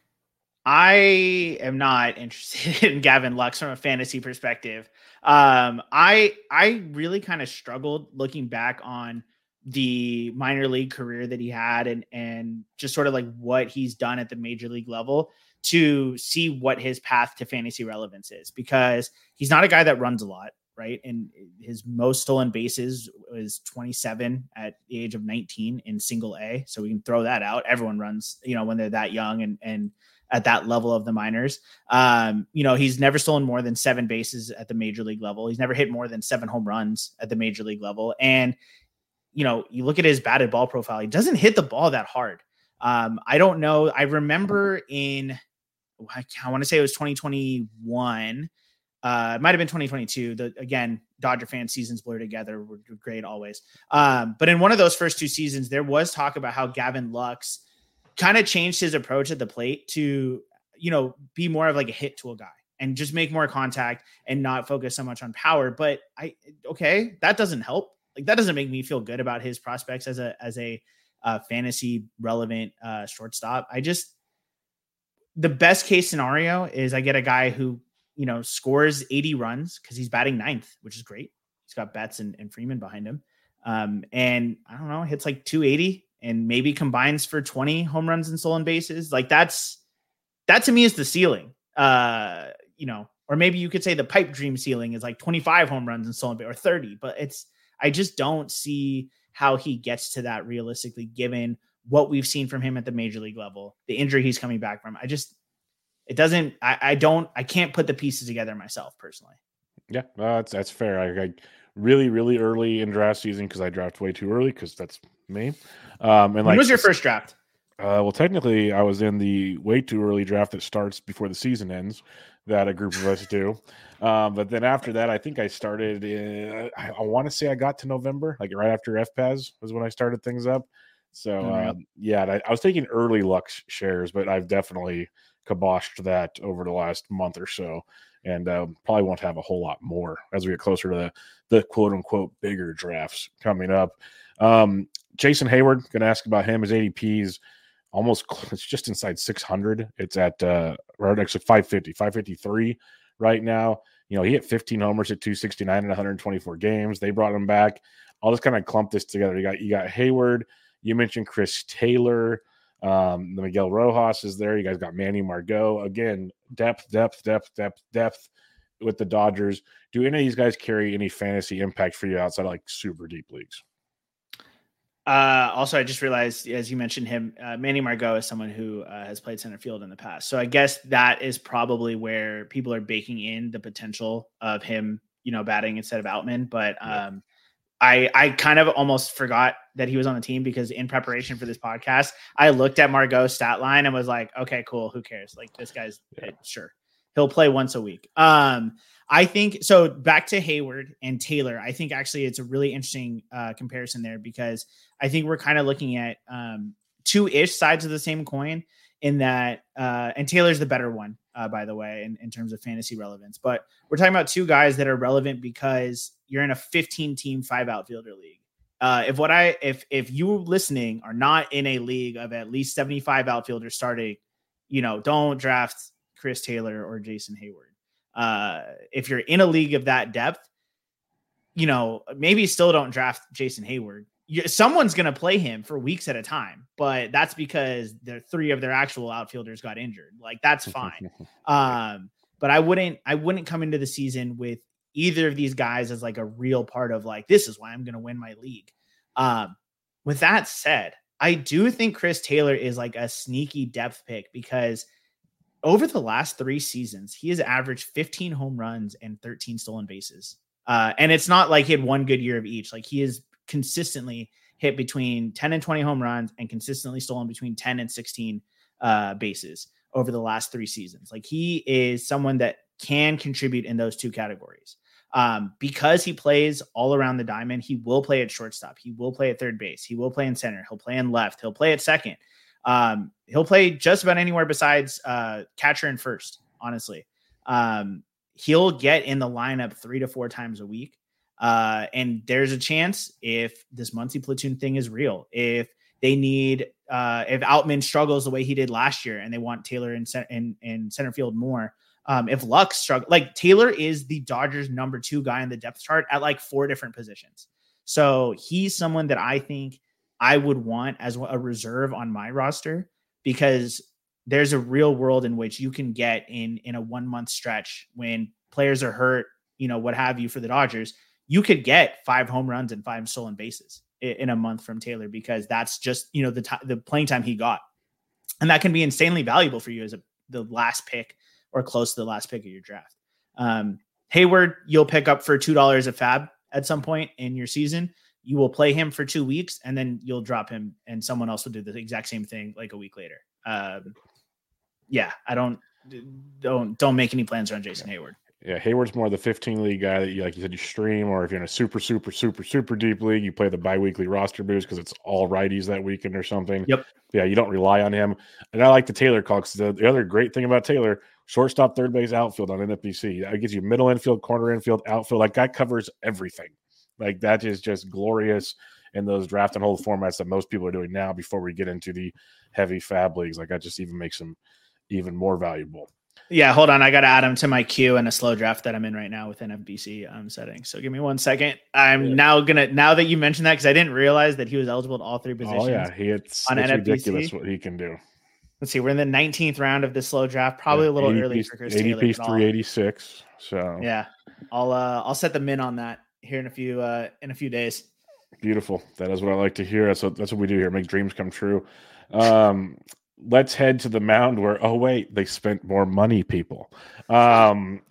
I am not interested in Gavin Lux from a fantasy perspective. Um, I I really kind of struggled looking back on the minor league career that he had and and just sort of like what he's done at the major league level to see what his path to fantasy relevance is, because he's not a guy that runs a lot, right? And his most stolen bases was twenty-seven at the age of nineteen in single A. So we can throw that out. Everyone runs, you know, when they're that young and, and at that level of the minors. Um, you know, he's never stolen more than seven bases at the major league level. He's never hit more than seven home runs at the major league level. And, you know, you look at his batted ball profile, he doesn't hit the ball that hard. Um, I don't know. I remember in, I want to say it was twenty twenty-one. Uh, it might've been twenty twenty-two. The, again, Dodger fan seasons blur together. We're great always. Um, but in one of those first two seasons, there was talk about how Gavin Lux kind of changed his approach at the plate to, you know, be more of like a hit tool guy and just make more contact and not focus so much on power. But I, okay, that doesn't help. Like that doesn't make me feel good about his prospects as a, as a uh, fantasy relevant uh, shortstop. I just, the best case scenario is I get a guy who, you know, scores eighty runs because he's batting ninth, which is great. He's got Betts and, and Freeman behind him. Um, and I don't know, hits like two eighty and maybe combines for twenty home runs and stolen bases. Like that's, that to me is the ceiling, uh, you know, or maybe you could say the pipe dream ceiling is like twenty-five home runs and stolen base or thirty, but it's, I just don't see how he gets to that realistically, given what we've seen from him at the major league level, the injury he's coming back from. I just, it doesn't, I, I don't, I can't put the pieces together myself personally. Yeah, uh, that's, that's fair. I, I really, really early in draft season, because I draft way too early, because that's me. Um, and when like, was your first draft? Uh, well, technically, I was in the way too early draft that starts before the season ends, that a group of us do. Um, but then after that, I think I started in, I, I want to say I got to November, like right after F P A S was when I started things up. So, uh, yeah, I, I was taking early Lux shares, but I've definitely kiboshed that over the last month or so. And uh, probably won't have a whole lot more as we get closer to the, the quote unquote bigger drafts coming up. Um, Jason Heyward, going to ask about him. His A D P is almost, it's just inside six hundred. It's at uh, right next to five fifty, five fifty-three right now. You know, he hit fifteen homers at two sixty-nine in one hundred twenty-four games. They brought him back. I'll just kind of clump this together. You got you got Heyward. You mentioned Chris Taylor. Um, the Miguel Rojas is there. You guys got Manny Margot. Again, depth, depth, depth, depth, depth with the Dodgers. Do any of these guys carry any fantasy impact for you outside of like super deep leagues? Uh, also, I just realized, as you mentioned him, uh, Manny Margot is someone who uh, has played center field in the past. So I guess that is probably where people are baking in the potential of him, you know, batting instead of Outman. But um, yeah. I, I kind of almost forgot that he was on the team, because in preparation for this podcast, I looked at Margot's stat line and was like, okay, cool. Who cares? Like, this guy's yeah. sure. He'll play once a week. Um, I think so. Back to Heyward and Taylor. I think actually it's a really interesting uh, comparison there, because I think we're kind of looking at um, two ish sides of the same coin, in that, uh, and Taylor's the better one, uh, by the way, in, in terms of fantasy relevance. But we're talking about two guys that are relevant because you're in a fifteen team five outfielder league. Uh, if what I if if you listening are not in a league of at least seventy-five outfielders starting, you know, don't draft Chris Taylor or Jason Heyward. Uh, if you're in a league of that depth, you know, maybe still don't draft Jason Heyward. You, someone's going to play him for weeks at a time, but that's because the three of their actual outfielders got injured. Like, that's fine. um, but I wouldn't, I wouldn't come into the season with either of these guys as like a real part of like, this is why I'm going to win my league. Um, with that said, I do think Chris Taylor is like a sneaky depth pick, because over the last three seasons, he has averaged fifteen home runs and thirteen stolen bases. Uh, and it's not like he had one good year of each. Like, he has consistently hit between ten and twenty home runs and consistently stolen between ten and sixteen uh, bases over the last three seasons. Like, he is someone that can contribute in those two categories. Um, because he plays all around the diamond, he will play at shortstop. He will play at third base. He will play in center. He'll play in left. He'll play at second. Um, he'll play just about anywhere besides uh, catcher and first, honestly. Um, he'll get in the lineup three to four times a week. Uh, and there's a chance, if this Muncie platoon thing is real, if they need, uh, if Outman struggles the way he did last year and they want Taylor in, in, in center field more, um, if Lux struggle, like Taylor is the Dodgers number two guy in the depth chart at like four different positions. So he's someone that I think I would want as a reserve on my roster, because there's a real world in which you can get in, in a one month stretch when players are hurt, you know, what have you, for the Dodgers, you could get five home runs and five stolen bases in, in a month from Taylor, because that's just, you know, the t- the playing time he got. And that can be insanely valuable for you as a, the last pick or close to the last pick of your draft. Um, Heyward, you'll pick up for two dollars a fab at some point in your season. You will play him for two weeks and then you'll drop him, and someone else will do the exact same thing like a week later. Um, yeah, I don't, don't, don't make any plans around Jason Heyward. Yeah, Hayward's more the fifteen league guy that you, like you said, you stream, or if you're in a super, super, super, super deep league, you play the biweekly roster boost because it's all righties that weekend or something. Yep. Yeah, you don't rely on him. And I like the Taylor call, because the, the other great thing about Taylor, shortstop, third base, outfield on N F B C. That gives you middle infield, corner infield, outfield. Like, that covers everything. Like, that is just glorious in those draft and hold formats that most people are doing now before we get into the heavy fab leagues. Like, that just even makes them even more valuable. Yeah, hold on. I got to add him to my queue and a slow draft that I'm in right now with N F B C um, settings. So give me one second. I'm yeah. now going to, now that you mentioned that, because I didn't realize that he was eligible to all three positions. Oh, yeah. He, it's on it's N F B C. ridiculous what he can do. Let's see. We're in the nineteenth round of the slow draft, probably yeah, a little A D P, early for Chris A D P's Taylor. three eighty-six. So yeah, I'll uh, I'll set the min on that here in a few uh, in a few days. Beautiful. That is what I like to hear. That's what, that's what we do here. Make dreams come true. Um, let's head to the mound where, oh, wait, they spent more money, people. Um,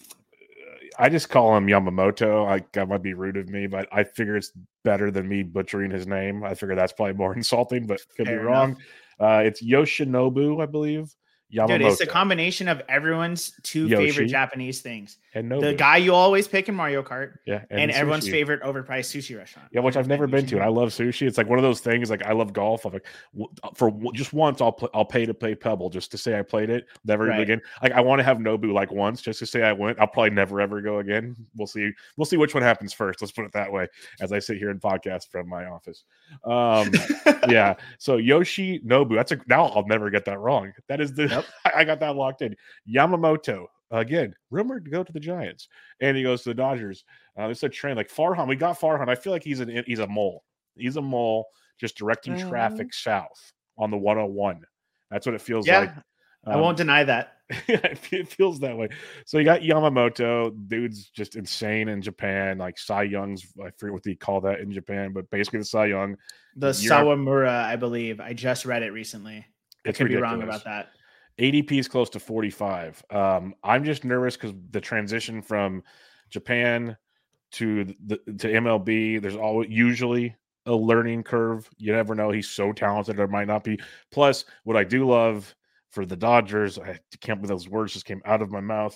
I just call him Yamamoto. I, that might be rude of me, but I figure it's better than me butchering his name. I figure that's probably more insulting, but could Fair be wrong. Uh, it's Yoshinobu, I believe. Yamamoto. Dude, it's a combination of everyone's two Yoshi. favorite Japanese things. And Nobu. The guy you always pick in Mario Kart. Yeah. And, and everyone's favorite overpriced sushi restaurant. Yeah, which I've never been to. And I love sushi. It's like one of those things. Like I love golf. I'm like, for just once, I'll play, I'll pay to play Pebble just to say I played it. Never right. again. Like I want to have Nobu like once just to say I went. I'll probably never ever go again. We'll see. We'll see which one happens first. Let's put it that way. As I sit here and podcast from my office. Um, yeah. So Yoshi Nobu. That's a now I'll never get that wrong. That is the yep. I got that locked in. Yamamoto. Again, rumored to go to the Giants, and he goes to the Dodgers. Uh, it's a trend like Farhan. We got Farhan. I feel like he's an he's a mole. He's a mole, just directing mm-hmm. traffic south on the one oh one. That's what it feels yeah, like. Um, I won't deny that. It feels that way. So you got Yamamoto. Dude's just insane in Japan. Like Cy Young's, I forget what they call that in Japan, but basically the Cy Young. The Sawamura, I believe. I just read it recently. I could ridiculous. be wrong about that. A D P is close to forty-five. Um, I'm just nervous because the transition from Japan to the to M L B, there's always usually a learning curve. You never know. He's so talented, there might not be. Plus, what I do love for the Dodgers, I can't believe those words just came out of my mouth.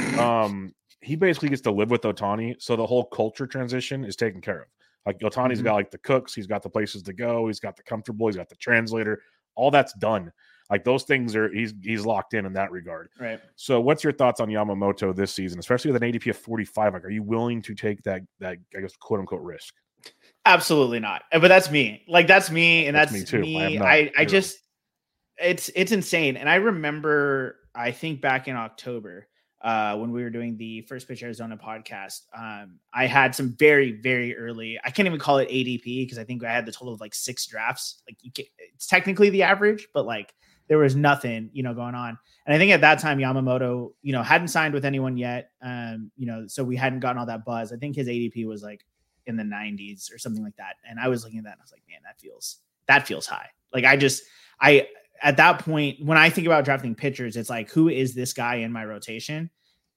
Um, he basically gets to live with Ohtani, so the whole culture transition is taken care of. Like Ohtani's mm-hmm. got like the cooks, he's got the places to go, he's got the comfortable, he's got the translator. All that's done. Like those things are he's he's locked in in that regard. Right. So what's your thoughts on Yamamoto this season, especially with an A D P of forty-five? Like, are you willing to take that that I guess quote unquote risk? Absolutely not. But that's me. Like that's me, and that's, that's me too. Me. I I, I just it's it's insane. And I remember I think back in October, uh, when we were doing the First Pitch Arizona podcast, um, I had some very, very early, I can't even call it A D P because I think I had the total of like six drafts. Like you can, it's technically the average, but like there was nothing, you know, going on. And I think at that time, Yamamoto, you know, hadn't signed with anyone yet. Um, you know, so we hadn't gotten all that buzz. I think his A D P was like in the nineties or something like that. And I was looking at that and I was like, man, that feels, that feels high. Like I just, I, at that point, when I think about drafting pitchers, it's like, who is this guy in my rotation?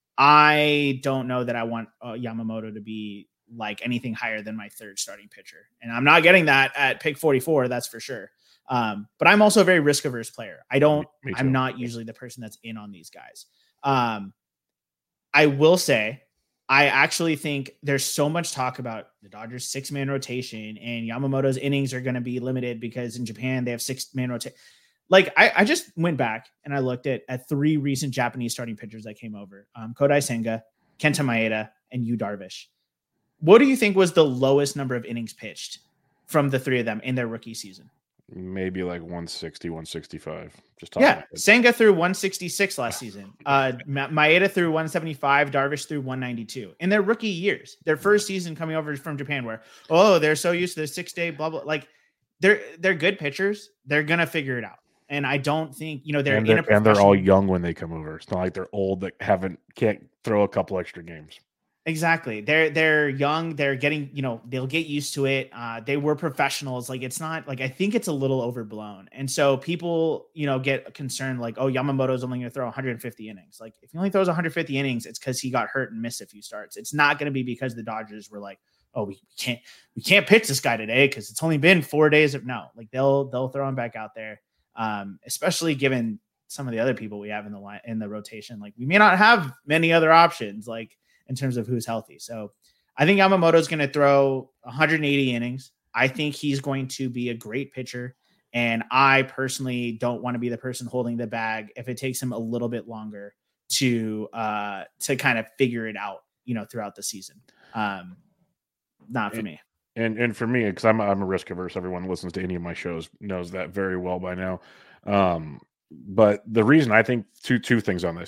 I don't know that I want uh, Yamamoto to be like anything higher than my third starting pitcher. And I'm not getting that at pick forty-four. That's for sure. Um, but I'm also a very risk averse player. I don't, I'm not usually the person that's in on these guys. Um, I will say, I actually think there's so much talk about the Dodgers six man rotation and Yamamoto's innings are going to be limited because in Japan they have six man rotation. Like I, I just went back and I looked at, at three recent Japanese starting pitchers that came over. Um, Kodai Senga, Kenta Maeda, and Yu Darvish. What do you think was the lowest number of innings pitched from the three of them in their rookie season? Maybe like one sixty, one sixty-five. Just yeah. Senga threw one sixty-six last season. Uh, Ma- Maeda threw one seventy-five. Darvish threw one ninety-two in their rookie years. Their first season coming over from Japan, where oh they're so used to the six day blah blah. Like they're they're good pitchers. They're gonna figure it out. And I don't think you know they're, and they're, in a and they're all young when they come over. It's not like they're old that haven't can't throw a couple extra games. Exactly. They're they're young. They're getting, you know, they'll get used to it. Uh, they were professionals. Like it's not like I think it's a little overblown. And so people, you know, get concerned like, oh, Yamamoto's only going to throw one hundred fifty innings. Like if he only throws one hundred fifty innings, it's because he got hurt and missed a few starts. It's not going to be because the Dodgers were like, oh, we can't we can't pitch this guy today because it's only been four days of no. Like they'll they'll throw him back out there, um, especially given some of the other people we have in the line in the rotation. Like we may not have many other options. Like. In terms of who's healthy. So I think Yamamoto is going to throw one hundred eighty innings. I think he's going to be a great pitcher. And I personally don't want to be the person holding the bag if it takes him a little bit longer to, uh, to kind of figure it out, you know, throughout the season. Um, not for and, me. And, and for me, cause I'm, I'm a risk averse. Everyone who listens to any of my shows knows that very well by now. Um, but the reason I think two, two things on this,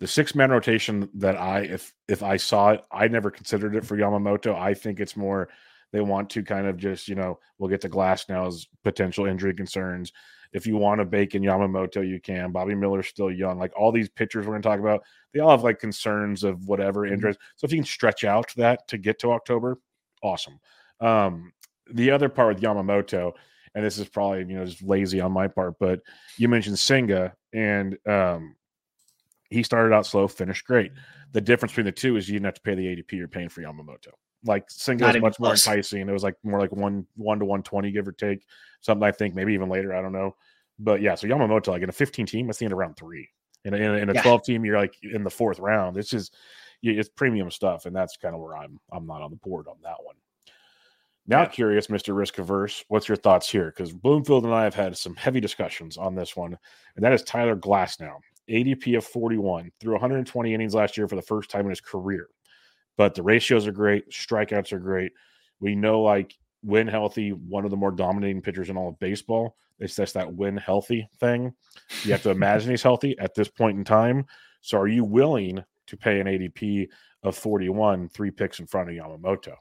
The six-man rotation that I, if if I saw it, I never considered it for Yamamoto. I think it's more they want to kind of just, you know, we'll get to Glasnow's potential injury concerns. If you want to bake in Yamamoto, you can. Bobby Miller's still young. Like all these pitchers we're going to talk about, they all have like concerns of whatever injuries. So if you can stretch out that to get to October, awesome. Um, the other part with Yamamoto, and this is probably, you know, just lazy on my part, but you mentioned Senga, and um, he started out slow, finished great. The difference between the two is you didn't have to pay the A D P you're paying for Yamamoto. Like Senga is much more enticing. It was like more like one one to one twenty, give or take. Something I think maybe even later. I don't know. But yeah, so Yamamoto, like in a fifteen team, that's the end of round three. In a, in a, in a yeah. twelve team, you're like in the fourth round. It's just it's premium stuff, and that's kind of where I'm. I'm not on the board on that one. Now, yeah. Curious, Mister Risk Averse, what's your thoughts here? Because Bloomfield and I have had some heavy discussions on this one, and that is Tyler Glasnow, A D P of forty-one, threw one hundred twenty innings last year for the first time in his career. But the ratios are great, strikeouts are great. We know, like, when healthy, one of the more dominating pitchers in all of baseball. It's just that when healthy thing. You have to imagine he's healthy at this point in time. So are you willing to pay an A D P of forty-one, three picks in front of Yamamoto?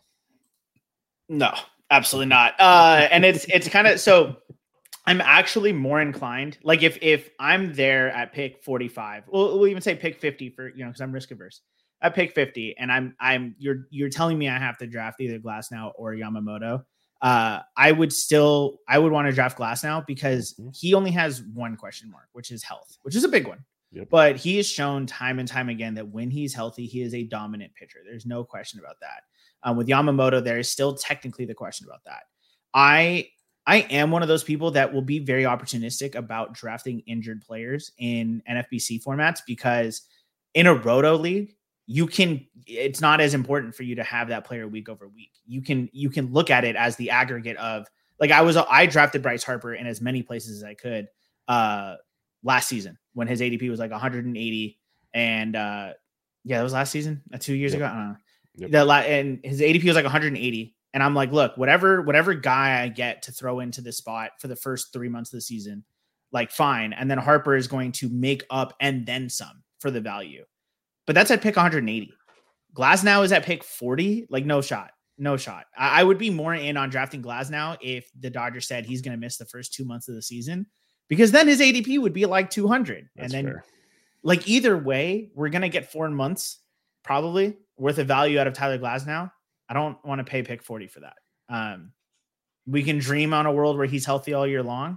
No, absolutely not. Uh, and it's it's kind of so I'm actually more inclined. Like if if I'm there at pick forty-five, we'll, we'll even say pick fifty for, you know, because I'm risk averse. I pick fifty, and I'm I'm you're you're telling me I have to draft either Glasnow or Yamamoto. Uh, I would still I would want to draft Glasnow because mm-hmm. he only has one question mark, which is health, which is a big one. Yep. But he has shown time and time again that when he's healthy, he is a dominant pitcher. There's no question about that. Um, with Yamamoto, there is still technically the question about that. I I am one of those people that will be very opportunistic about drafting injured players in N F B C formats because in a roto league, you can, it's not as important for you to have that player week over week. You can, you can look at it as the aggregate of like, I was, I drafted Bryce Harper in as many places as I could uh, last season when his A D P was like one hundred eighty. And uh, yeah, that was last season, uh, two years yep. ago. I don't know. Yep. That la- and his A D P was like one hundred eighty. And I'm like, look, whatever, whatever guy I get to throw into this spot for the first three months of the season, like fine. And then Harper is going to make up and then some for the value. But that's at pick one hundred eighty. Glasnow is at pick forty. Like, no shot. No shot. I, I would be more in on drafting Glasnow if the Dodgers said he's going to miss the first two months of the season, because then his A D P would be like two hundred. That's and then, fair. Like, either way, we're going to get four months probably worth of value out of Tyler Glasnow. I don't want to pay pick forty for that. Um, we can dream on a world where he's healthy all year long.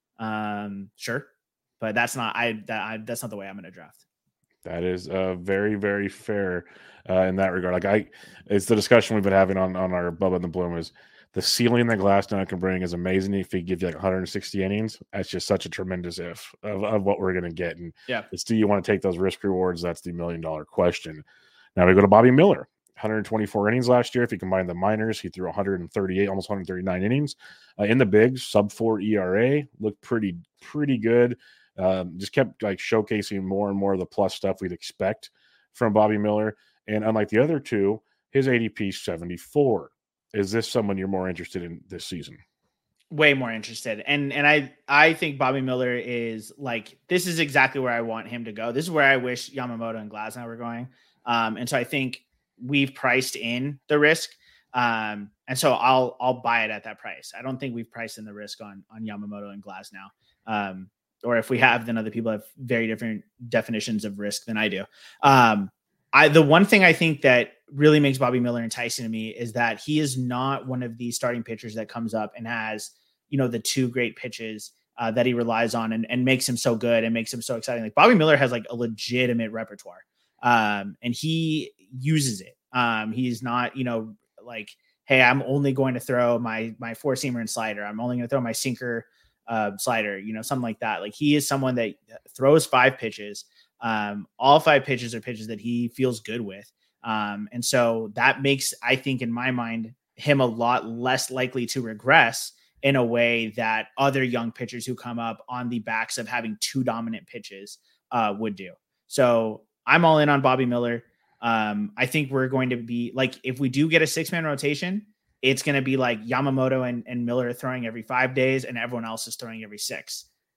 Um, sure. But that's not, I, that, I, that's not the way I'm going to draft. That is uh, very, very fair uh, in that regard. Like I, it's the discussion we've been having on, on our Bubba and the Bloom is the ceiling that Glasnow can bring is amazing. If he gives you like one hundred sixty innings, that's just such a tremendous if of, of what we're going to get. And yeah, it's, do you want to take those risk rewards? That's the million dollar question. Now we go to Bobby Miller, one hundred twenty-four innings last year. If you combine the minors, he threw one hundred thirty-eight, almost one hundred thirty-nine innings uh, in the bigs, sub four E R A, looked pretty, pretty good. Um, just kept like showcasing more and more of the plus stuff we'd expect from Bobby Miller. And unlike the other two, his A D P seventy-four. Is this someone you're more interested in this season? Way more interested. And and I I think Bobby Miller is like, this is exactly where I want him to go. This is where I wish Yamamoto and Glasnow were going. Um, and so I think we've priced in the risk. Um, and so I'll I'll buy it at that price. I don't think we've priced in the risk on on Yamamoto and Glasnow. Um, or if we have, then other people have very different definitions of risk than I do. Um, I, the one thing I think that really makes Bobby Miller enticing to me is that he is not one of these starting pitchers that comes up and has, you know, the two great pitches uh, that he relies on and, and makes him so good and makes him so exciting. Like Bobby Miller has like a legitimate repertoire um, and he uses it. Um, he's not, you know, like, hey, I'm only going to throw my, my four seamer and slider. I'm only going to throw my sinker uh, slider, you know, something like that. Like he is someone that throws five pitches. Um, all five pitches are pitches that he feels good with. Um, and so that makes, I think in my mind, him a lot less likely to regress in a way that other young pitchers who come up on the backs of having two dominant pitches uh, would do. So I'm all in on Bobby Miller. Um, I think we're going to be like, if we do get a six man rotation, it's going to be like Yamamoto and, and Miller throwing every five days and everyone else is throwing every six.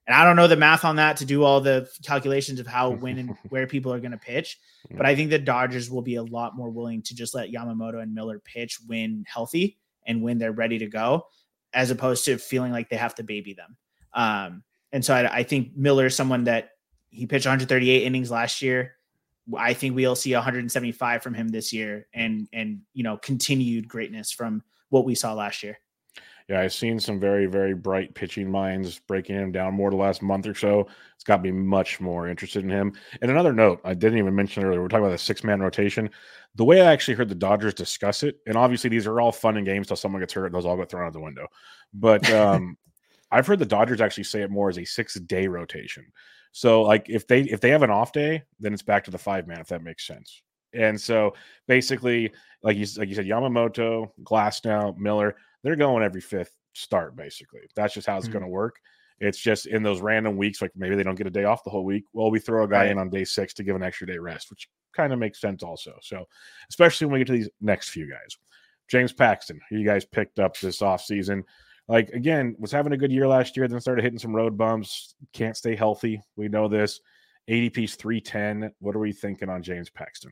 And I don't know the math on that to do all the calculations of how, when, and where people are going to pitch. But I think the Dodgers will be a lot more willing to just let Yamamoto and Miller pitch when healthy and when they're ready to go, as opposed to feeling like they have to baby them. Um, and so I, I think Miller is someone that he pitched one hundred thirty-eight innings last year. I think we'll see one hundred seventy-five from him this year, and, and, you know, continued greatness from what we saw last year. Yeah, I've seen some very, very bright pitching minds breaking him down more the last month or so. It's got me much more interested in him. And another note, I didn't even mention earlier, we're talking about the six-man rotation. The way I actually heard the Dodgers discuss it, and obviously these are all fun and games till someone gets hurt, those all get thrown out the window. But um, I've heard the Dodgers actually say it more as a six-day rotation. So, like, if they if they have an off day, then it's back to the five-man, if that makes sense. And so, basically, like you, like you said, Yamamoto, Glasnow, Miller, they're going every fifth start, basically. That's just how it's mm-hmm. going to work. It's just in those random weeks, like maybe they don't get a day off the whole week. Well, we throw a guy right. in on day six to give an extra day rest, which kind of makes sense also. So, especially when we get to these next few guys. James Paxton, who you guys picked up this offseason. Like, again, was having a good year last year, then started hitting some road bumps. Can't stay healthy. We know this. A D P's three ten. What are we thinking on James Paxton?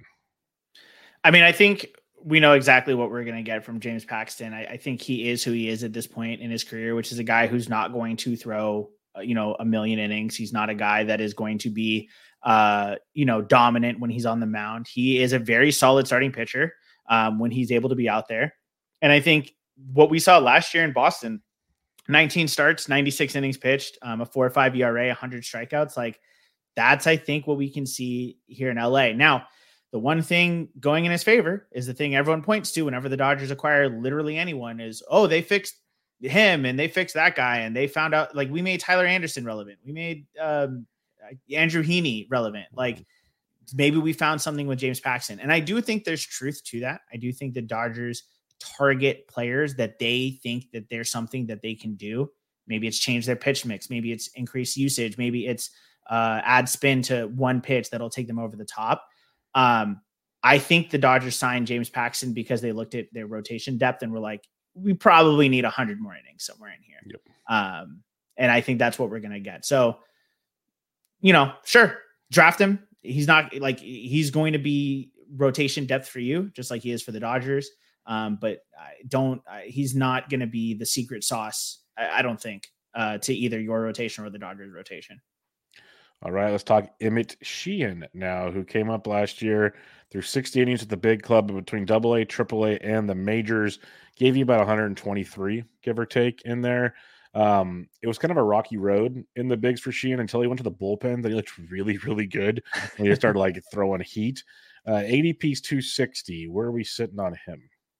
I mean, I think we know exactly what we're going to get from James Paxton. I, I think he is who he is at this point in his career, which is a guy who's not going to throw, uh, you know, a million innings. He's not a guy that is going to be, uh, you know, dominant when he's on the mound. He is a very solid starting pitcher um, when he's able to be out there. And I think what we saw last year in Boston, nineteen starts, ninety-six innings pitched, um, a four or five E R A, one hundred strikeouts. Like, that's, I think, what we can see here in L A. Now, the one thing going in his favor is the thing everyone points to whenever the Dodgers acquire literally anyone is, oh, they fixed him and they fixed that guy. And they found out, like, we made Tyler Anderson relevant. We made um, Andrew Heaney relevant. Like, maybe we found something with James Paxton. And I do think there's truth to that. I do think the Dodgers target players that they think that there's something that they can do. Maybe it's change their pitch mix. Maybe it's increase usage. Maybe it's uh, add spin to one pitch that'll take them over the top. Um, I think the Dodgers signed James Paxton because they looked at their rotation depth and were like, we probably need a hundred more innings somewhere in here. Yep. Um, and I think that's what we're going to get. So, you know, sure. Draft him. He's not like, he's going to be rotation depth for you, just like he is for the Dodgers. Um, but I don't, I, he's not going to be the secret sauce. I, I don't think, uh, to either your rotation or the Dodgers rotation. All right, let's talk Emmett Sheehan now, who came up last year through sixty innings at the big club between double A, triple A, and the majors. Gave you about one hundred twenty-three, give or take, in there. Um, it was kind of a rocky road in the bigs for Sheehan until he went to the bullpen. Then he looked really, really good when he started like throwing heat. Uh, A D P's two sixty. Where are we sitting on him?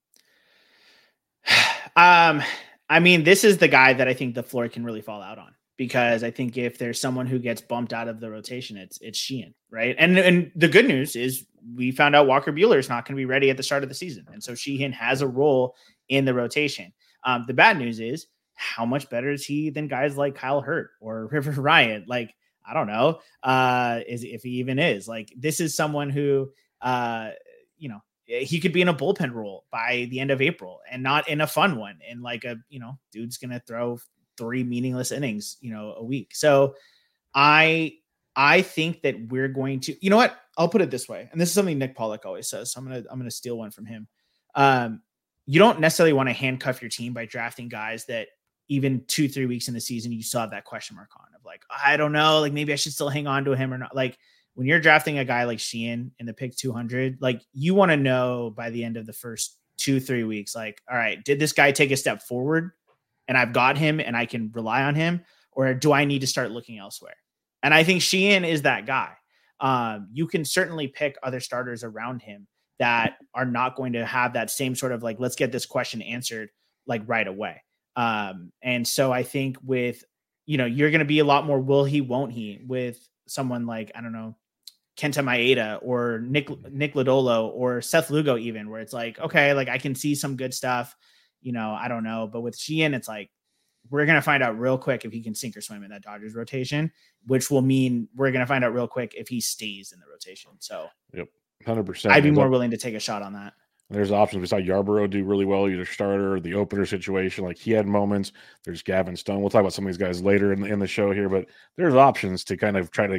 Um, I mean, this is the guy that I think the floor can really fall out on. Because I think if there's someone who gets bumped out of the rotation, it's it's Sheehan, right? And and the good news is we found out Walker Buehler is not going to be ready at the start of the season, and so Sheehan has a role in the rotation. Um, the bad news is how much better is he than guys like Kyle Hurt or River Ryan? Like, I don't know, uh, is if he even is. Like, this is someone who, uh, you know, he could be in a bullpen role by the end of April, and not in a fun one. And like a, you know, dude's gonna throw three meaningless innings, you know, a week. So I, I think that we're going to, you know what, I'll put it this way. And this is something Nick Pollock always says. So I'm going to, I'm going to steal one from him. Um, you don't necessarily want to handcuff your team by drafting guys that even two, three weeks in the season, you still have that question mark on of like, I don't know, like maybe I should still hang on to him or not. Like when you're drafting a guy like Sheehan in the pick two hundred, like you want to know by the end of the first two, three weeks, like, all right, did this guy take a step forward? And I've got him and I can rely on him, or do I need to start looking elsewhere? And I think Sheehan is that guy. Um, you can certainly pick other starters around him that are not going to have that same sort of like, let's get this question answered like right away. Um, and so I think with, you know, you're going to be a lot more will he, won't he with someone like, I don't know, Kenta Maeda or Nick, Nick Lodolo or Seth Lugo even, where it's like, okay, like I can see some good stuff. You know, I don't know. But with Sheehan, it's like, we're going to find out real quick if he can sink or swim in that Dodgers rotation, which will mean we're going to find out real quick if he stays in the rotation. So, yep, one hundred percent. I'd be more willing to take a shot on that. There's options. We saw Yarborough do really well, either starter or the opener situation. Like he had moments. There's Gavin Stone. We'll talk about some of these guys later in the, in the show here, but there's options to kind of try to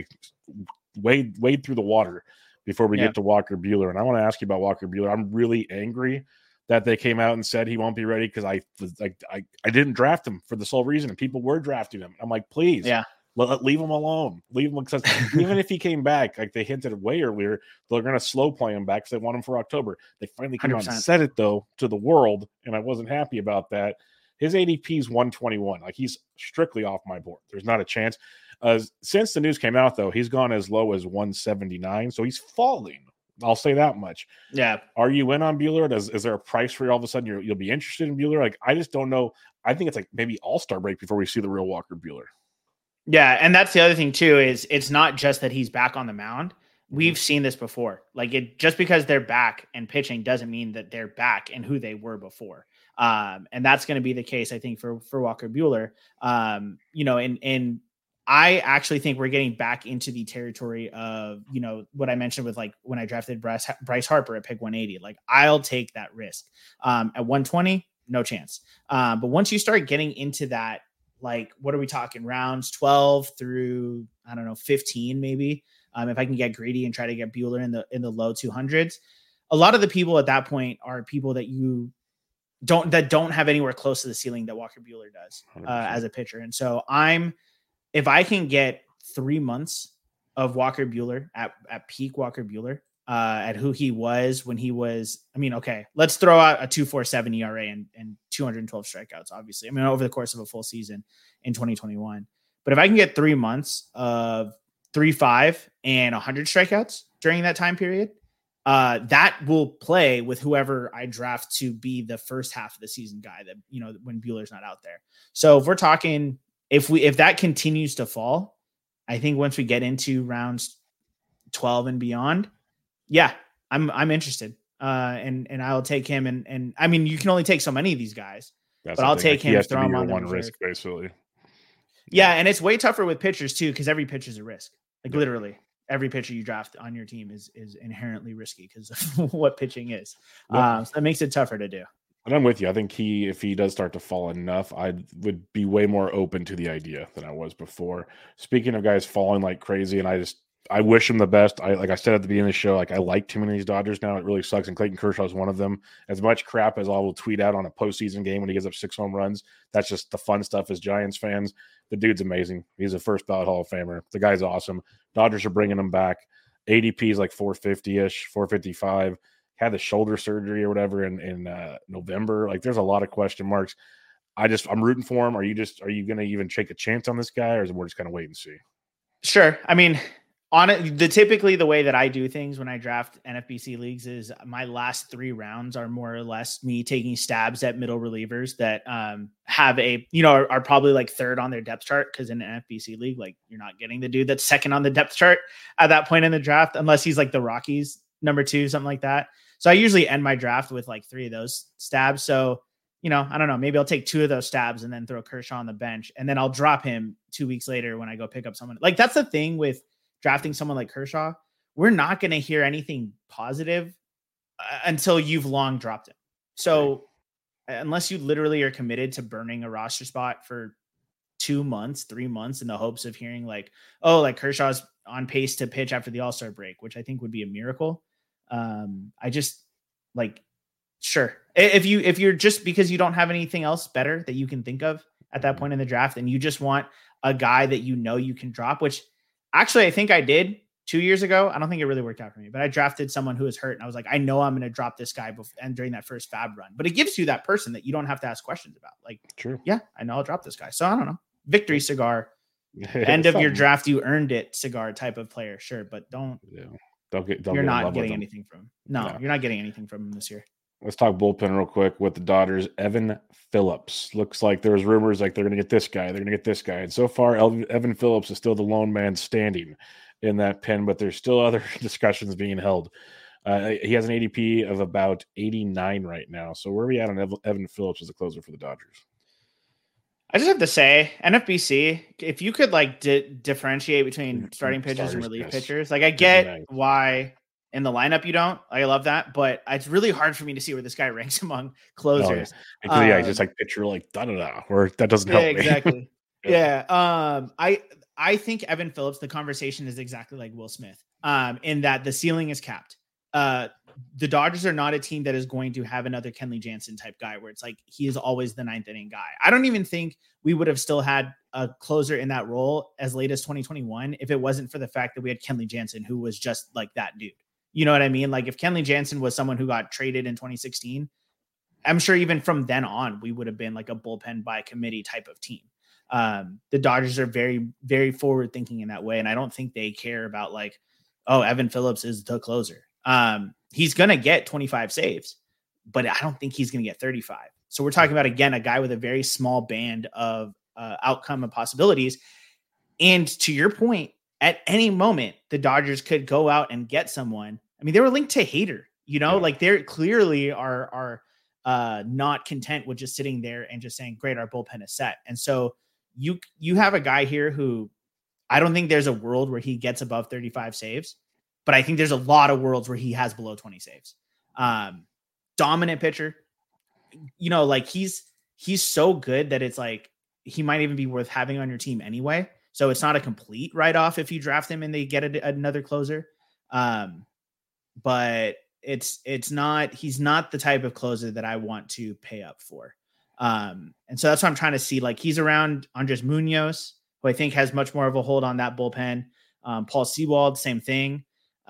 wade wade through the water before we yeah. get to Walker Buehler. And I want to ask you about Walker Buehler. I'm really angry that they came out and said he won't be ready because I like I, I didn't draft him for the sole reason, and people were drafting him. I'm like, please, yeah. Let, leave him alone. Leave him because even if he came back, like they hinted way earlier, they're going to slow play him back because they want him for October. They finally came one hundred percent out and said it though to the world, and I wasn't happy about that. His A D P is one twenty-one. Like he's strictly off my board. There's not a chance. Uh, since the news came out though, he's gone as low as one seventy-nine, so he's falling. I'll say that much. Yeah. Are you in on Buehler? Does is there a price for you all of a sudden you're, you'll be interested in Buehler? Like I just don't know. I think it's like maybe All-Star break before we see the real Walker Buehler. Yeah, and that's the other thing too, is it's not just that he's back on the mound. We've seen this before. Like it just because they're back and pitching doesn't mean that they're back and who they were before. Um, and that's going to be the case, I think, for for Walker Buehler. Um, you know, and and I actually think we're getting back into the territory of, you know, what I mentioned with like when I drafted Bryce, Bryce Harper at pick one eighty. Like I'll take that risk. Um, at one twenty, no chance. Um, but once you start getting into that, like, what are we talking? Rounds twelve through, I don't know, fifteen, maybe. Um, if I can get greedy and try to get Buehler in the, in the low two hundreds, a lot of the people at that point are people that you don't, that don't have anywhere close to the ceiling that Walker Buehler does uh, as a pitcher. And so I'm, if I can get three months of Walker Buehler at, at peak Walker Buehler, uh, at who he was when he was, I mean, okay, let's throw out a two point four seven E R A and, and two hundred twelve strikeouts, obviously. I mean, over the course of a full season in twenty twenty-one. But if I can get three months of three point five and one hundred strikeouts during that time period, uh, that will play with whoever I draft to be the first half of the season guy that, you know, when Buehler's not out there. So if we're talking, if we, if that continues to fall, I think once we get into rounds twelve and beyond, yeah, I'm I'm interested, uh, and and I'll take him. And and I mean, you can only take so many of these guys, That's but I'll take like him. Throw him on one risk, basically. Yeah, and it's way tougher with pitchers too, because every pitch is a risk. Like yeah. literally, every pitcher you draft on your team is is inherently risky because of what pitching is. Yeah. Um, so that makes it tougher to do. And I'm with you. I think he, if he does start to fall enough, I would be way more open to the idea than I was before. Speaking of guys falling like crazy, and I just. I wish him the best. I like I said at the beginning of the show, like I like too many of these Dodgers now. It really sucks. And Clayton Kershaw is one of them. As much crap as I will tweet out on a postseason game when he gives up six home runs, that's just the fun stuff as Giants fans. The dude's amazing. He's a first ballot Hall of Famer. The guy's awesome. Dodgers are bringing him back. A D P is like four fifty-ish, four fifty-five. Had the shoulder surgery or whatever in, in uh, November. Like there's a lot of question marks. I just, I'm rooting for him. Are you just, are you going to even take a chance on this guy, or is it we're just kind of wait and see? Sure. I mean, On it, the typically the way that I do things when I draft N F B C leagues is my last three rounds are more or less me taking stabs at middle relievers that um, have a, you know, are, are probably like third on their depth chart. Cause in an N F B C league, like you're not getting the dude that's second on the depth chart at that point in the draft, unless he's like the Rockies number two, something like that. So I usually end my draft with like three of those stabs. So, you know, I don't know, maybe I'll take two of those stabs and then throw Kershaw on the bench, and then I'll drop him two weeks later when I go pick up someone. Like that's the thing with drafting someone like Kershaw, we're not going to hear anything positive uh, until you've long dropped him. So right. unless you literally are committed to burning a roster spot for two months, three months in the hopes of hearing like, oh, like Kershaw's on pace to pitch after the All-Star break, which I think would be a miracle. Um, I just like, sure. If you, if you're just because you don't have anything else better that you can think of at that point in the draft, and you just want a guy that, you know, you can drop, which actually, I think I did two years ago. I don't think it really worked out for me, but I drafted someone who was hurt, and I was like, I know I'm going to drop this guy before, and during that first fab run. But it gives you that person that you don't have to ask questions about. Like, true, yeah, I know I'll drop this guy. So I don't know, victory cigar, end of your draft, you earned it cigar type of player, sure, but don't. Yeah, don't get. Don't you're get not getting anything from him. No, yeah. You're not getting anything from him this year. Let's talk bullpen real quick with the Dodgers. Evan Phillips. Looks like there was rumors like they're going to get this guy. They're going to get this guy. And so far, Evan Phillips is still the lone man standing in that pen, but there's still other discussions being held. Uh, he has an A D P of about eighty-nine right now. So where are we at on Evan Phillips as a closer for the Dodgers? I just have to say, N F B C, if you could like di- differentiate between starting pitchers Starters, and relief yes. pitchers, like I get nice. why In the lineup, you don't. I love that, but it's really hard for me to see where this guy ranks among closers. Oh, yeah. Um, yeah, just um, like picture like da da da, or that doesn't yeah, help me. Exactly. yeah. Um, I I think Evan Phillips. The conversation is exactly like Will Smith. Um, in that the ceiling is capped. Uh, the Dodgers are not a team that is going to have another Kenley Jansen type guy where it's like he is always the ninth inning guy. I don't even think we would have still had a closer in that role as late as twenty twenty-one if it wasn't for the fact that we had Kenley Jansen, who was just like that dude. You know what I mean? Like if Kenley Jansen was someone who got traded in twenty sixteen, I'm sure even from then on, we would have been like a bullpen by committee type of team. Um, the Dodgers are very, very forward thinking in that way. And I don't think they care about like, oh, Evan Phillips is the closer. Um, he's going to get twenty-five saves, but I don't think he's going to get thirty-five. So we're talking about, again, a guy with a very small band of uh, outcome and possibilities. And to your point, at any moment, the Dodgers could go out and get someone. I mean, they were linked to Hader, you know, yeah. like they're clearly are, are uh, not content with just sitting there and just saying, great, our bullpen is set. And so you, you have a guy here who I don't think there's a world where he gets above thirty-five saves, but I think there's a lot of worlds where he has below twenty saves. Um, dominant pitcher, you know, like he's, he's so good that it's like, he might even be worth having on your team anyway. So it's not a complete write-off if you draft him and they get a, another closer. Um, but it's, it's not, he's not the type of closer that I want to pay up for. Um, and so that's what I'm trying to see. Like he's around Andres Munoz, who I think has much more of a hold on that bullpen. Um, Paul Sewald, same thing.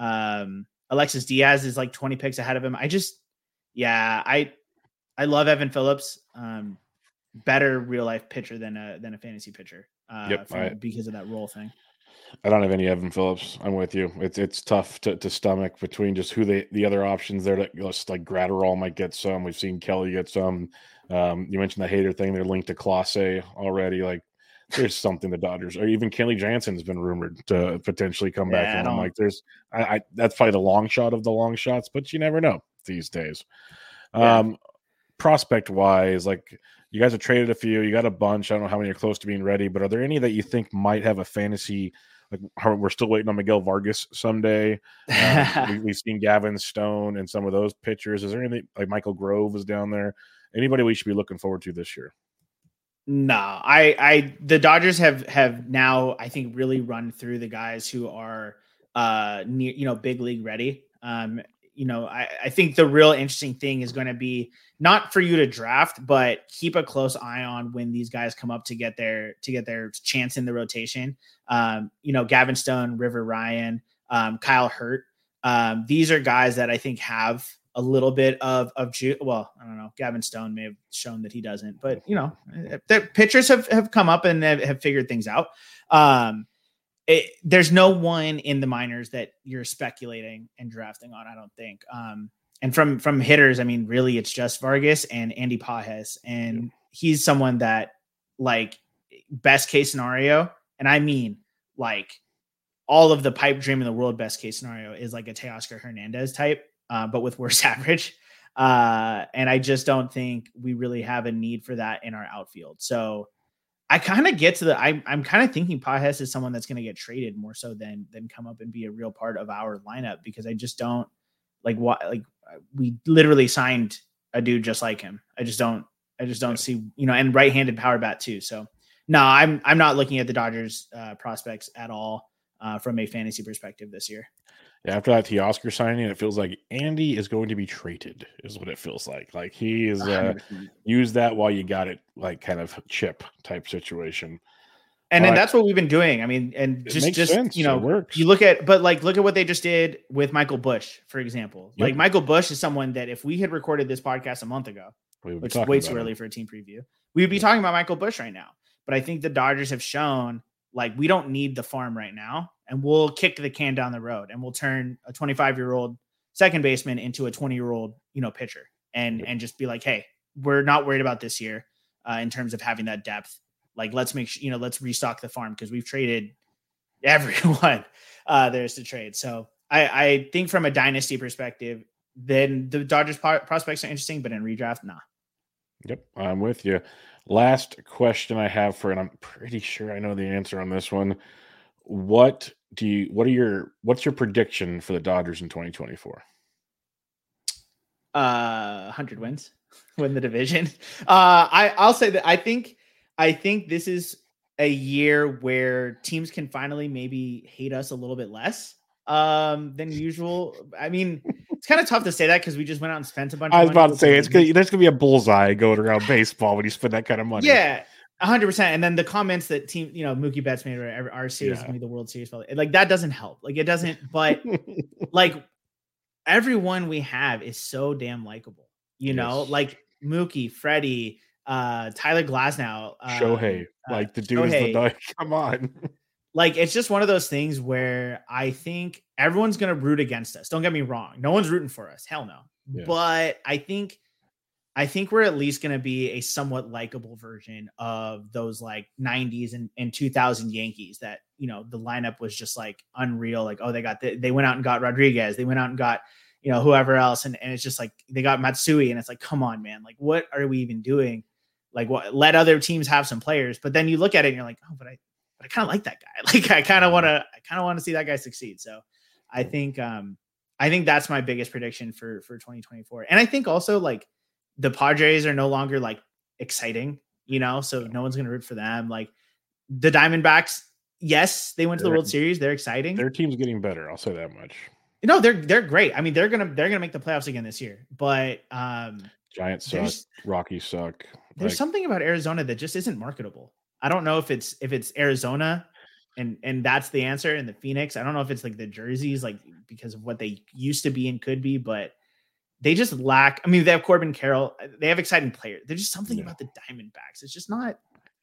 Um, Alexis Diaz is like twenty picks ahead of him. I just, yeah, I, I love Evan Phillips. Um, better real life pitcher than a, than a fantasy pitcher. Uh, yep, from, I, because of that role thing. I don't have any Evan Phillips. I'm with you. It's it's tough to, to stomach between just who they the other options there. That just like Gratterall might get some. We've seen Kelly get some. Um, you mentioned the Hader thing. They're linked to Clase already. Like there's something the Dodgers or even Kenley Jansen's been rumored to potentially come yeah, back. And I'm like, there's I, I that's probably the long shot of the long shots, but you never know these days. Yeah. Um, prospect wise, like. You guys have traded a few. You got a bunch. I don't know how many are close to being ready, but are there any that you think might have a fantasy? Like we're still waiting on Miguel Vargas someday. Um, we, we've seen Gavin Stone and some of those pitchers. Is there anything like Michael Grove is down there? Anybody we should be looking forward to this year? No, I, I, the Dodgers have have now I think really run through the guys who are uh near, you know, big league ready. Um, you know, I, I think the real interesting thing is going to be not for you to draft, but keep a close eye on when these guys come up to get their to get their chance in the rotation. Um, you know, Gavin Stone, River Ryan, um, Kyle Hurt. Um, these are guys that I think have a little bit of of ju- well, I don't know. Gavin Stone may have shown that he doesn't, but you know, the pitchers have have come up and have, have figured things out. Um, It, there's no one in the minors that you're speculating and drafting on, I don't think. Um, and from from hitters, I mean, really, it's just Vargas and Andy Pages, and yeah. he's someone that, like, best case scenario, and I mean, like, all of the pipe dream in the world, best case scenario is like a Teoscar Hernandez type, uh, but with worse average. Uh, and I just don't think we really have a need for that in our outfield. So I kind of get to the, I, I'm kind of thinking Pages is someone that's going to get traded more so than, than come up and be a real part of our lineup, because I just don't like what, like we literally signed a dude just like him. I just don't, I just don't see, you know, and right-handed power bat too. So no, I'm, I'm not looking at the Dodgers uh, prospects at all uh, from a fantasy perspective this year. Yeah, after that Teoscar signing, it feels like Andy is going to be traded, is what it feels like. Like he is uh, use that while you got it, like kind of chip type situation. And then uh, that's what we've been doing. I mean, and just, just sense. you know, it works. You look at, but like, look at what they just did with Michael Busch, for example. Yep. Like Michael Busch is someone that if we had recorded this podcast a month ago, which is way too early him. for a team preview, we would be yeah. talking about Michael Busch right now. But I think the Dodgers have shown, like, we don't need the farm right now, and we'll kick the can down the road, and we'll turn a twenty-five-year-old second baseman into a twenty-year-old, you know, pitcher, and and just be like, hey, we're not worried about this year uh, in terms of having that depth. Like, let's make sure, you know, let's restock the farm because we've traded everyone uh, there is to trade. So I, I think from a dynasty perspective, then the Dodgers po- prospects are interesting, but in redraft, nah. Yep, I'm with you. Last question I have for, and I'm pretty sure I know the answer on this one. What do you? What are your? What's your prediction for the Dodgers in twenty twenty-four? Uh, one hundred wins, win the division. Uh, I I'll say that I think I think this is a year where teams can finally maybe hate us a little bit less um, than usual. I mean, it's kind of tough to say that because we just went out and spent a bunch. I was of money about to say it's gonna, there's gonna be a bullseye going around baseball when you spend that kind of money. Yeah. one hundred percent. And then the comments that team, you know, Mookie Betts made, or our series yeah. is going to be the World Series. Like, that doesn't help. Like, it doesn't, but like, everyone we have is so damn likable, you know, yes. like Mookie, Freddie, uh, Tyler Glasnow, uh, Shohei, uh, like the dude Shohei. is the dog. Come on. Like, it's just one of those things where I think everyone's going to root against us. Don't get me wrong. No one's rooting for us. Hell no. Yeah. But I think, I think we're at least going to be a somewhat likable version of those like nineties and, and two thousand Yankees that, you know, the lineup was just like unreal. Like, oh, they got, the, they went out and got Rodriguez. They went out and got, you know, whoever else. And, and it's just like, they got Matsui and it's like, come on, man. Like, what are we even doing? Like, what, let other teams have some players. But then you look at it and you're like, oh, but I, but I kind of like that guy. Like, I kind of want to, I kind of want to see that guy succeed. So I think, um, I think that's my biggest prediction for, for twenty twenty-four. And I think also like, the Padres are no longer like exciting, you know, so no one's going to root for them. Like the Diamondbacks, yes, they went to the World Series. They're exciting. Their team's getting better. I'll say that much. No, they're, they're great. I mean, they're going to, they're going to make the playoffs again this year, but um, Giants suck, Rockies suck. There's like, something about Arizona that just isn't marketable. I don't know if it's, if it's Arizona and, and that's the answer. And the Phoenix, I don't know if it's like the jerseys, like because of what they used to be and could be, but they just lack. I mean, they have Corbin Carroll. They have exciting players. There's just something yeah. about the Diamondbacks. It's just not.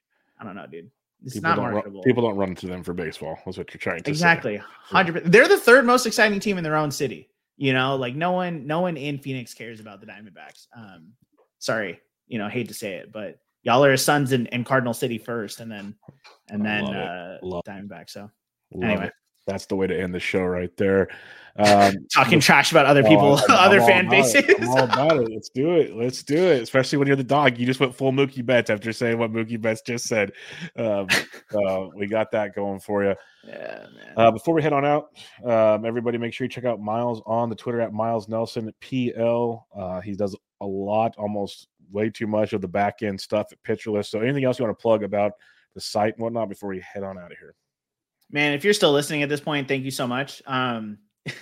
I don't know, dude. It's people not marketable. Run, people don't run to them for baseball. That's what you're trying to exactly. say. Exactly. Hundred percent. They're the third most exciting team in their own city. You know, like no one, no one in Phoenix cares about the Diamondbacks. Um, sorry, you know, hate to say it, but y'all are Suns and, and Cardinal City first, and then and then uh, Diamondbacks. So love anyway. It. That's the way to end the show right there. Um, Talking trash about other people, uh, other fan bases. It. I'm all about it. Let's do it. Let's do it. Especially when you're the dog. You just went full Mookie Betts after saying what Mookie Betts just said. Um, uh, we got that going for you. Yeah, man. Uh, before we head on out, um, everybody make sure you check out Miles on the Twitter at Miles Nelson P L. Uh, he does a lot, almost way too much of the back end stuff at Pitcher List. So anything else you want to plug about the site and whatnot before we head on out of here? Man, if you're still listening at this point, thank you so much. Um,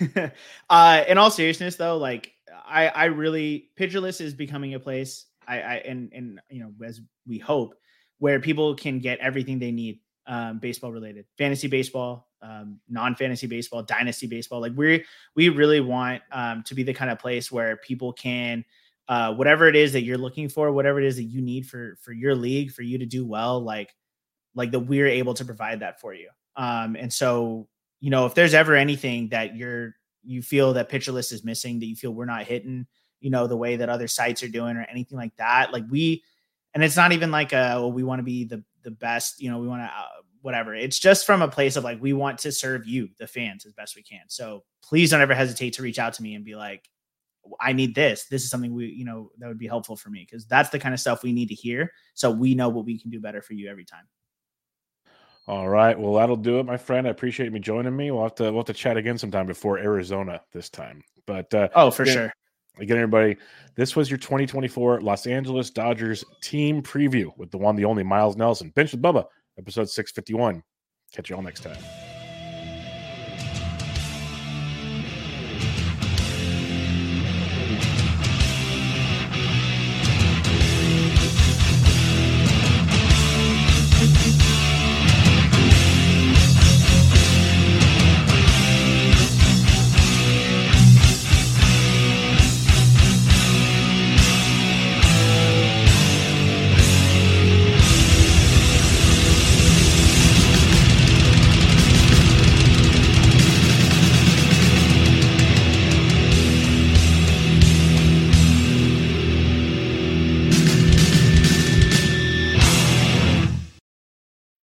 uh, in all seriousness, though, like I, I really Pitcher List is becoming a place. I, I and and you know, as we hope, where people can get everything they need, um, baseball related, fantasy baseball, um, non-fantasy baseball, dynasty baseball. Like we we really want um, to be the kind of place where people can, uh, whatever it is that you're looking for, whatever it is that you need for for your league, for you to do well, like like that we're able to provide that for you. Um, and so, you know, if there's ever anything that you're, you feel that Pitcher List is missing, that you feel we're not hitting, you know, the way that other sites are doing or anything like that, like we, and it's not even like, a, well, we want to be the, the best, you know, we want to, uh, whatever. It's just from a place of like, we want to serve you, the fans, as best we can. So please don't ever hesitate to reach out to me and be like, I need this. This is something we, you know, that would be helpful for me. Cause that's the kind of stuff we need to hear. So we know what we can do better for you every time. All right. Well, that'll do it, my friend. I appreciate you joining me. We'll have to we'll have to chat again sometime before Arizona this time. But uh, oh, for again, sure. Again, everybody, this was your twenty twenty-four Los Angeles Dodgers team preview with the one, the only Miles Nelson. Bench with Bubba, episode six fifty-one. Catch you all next time.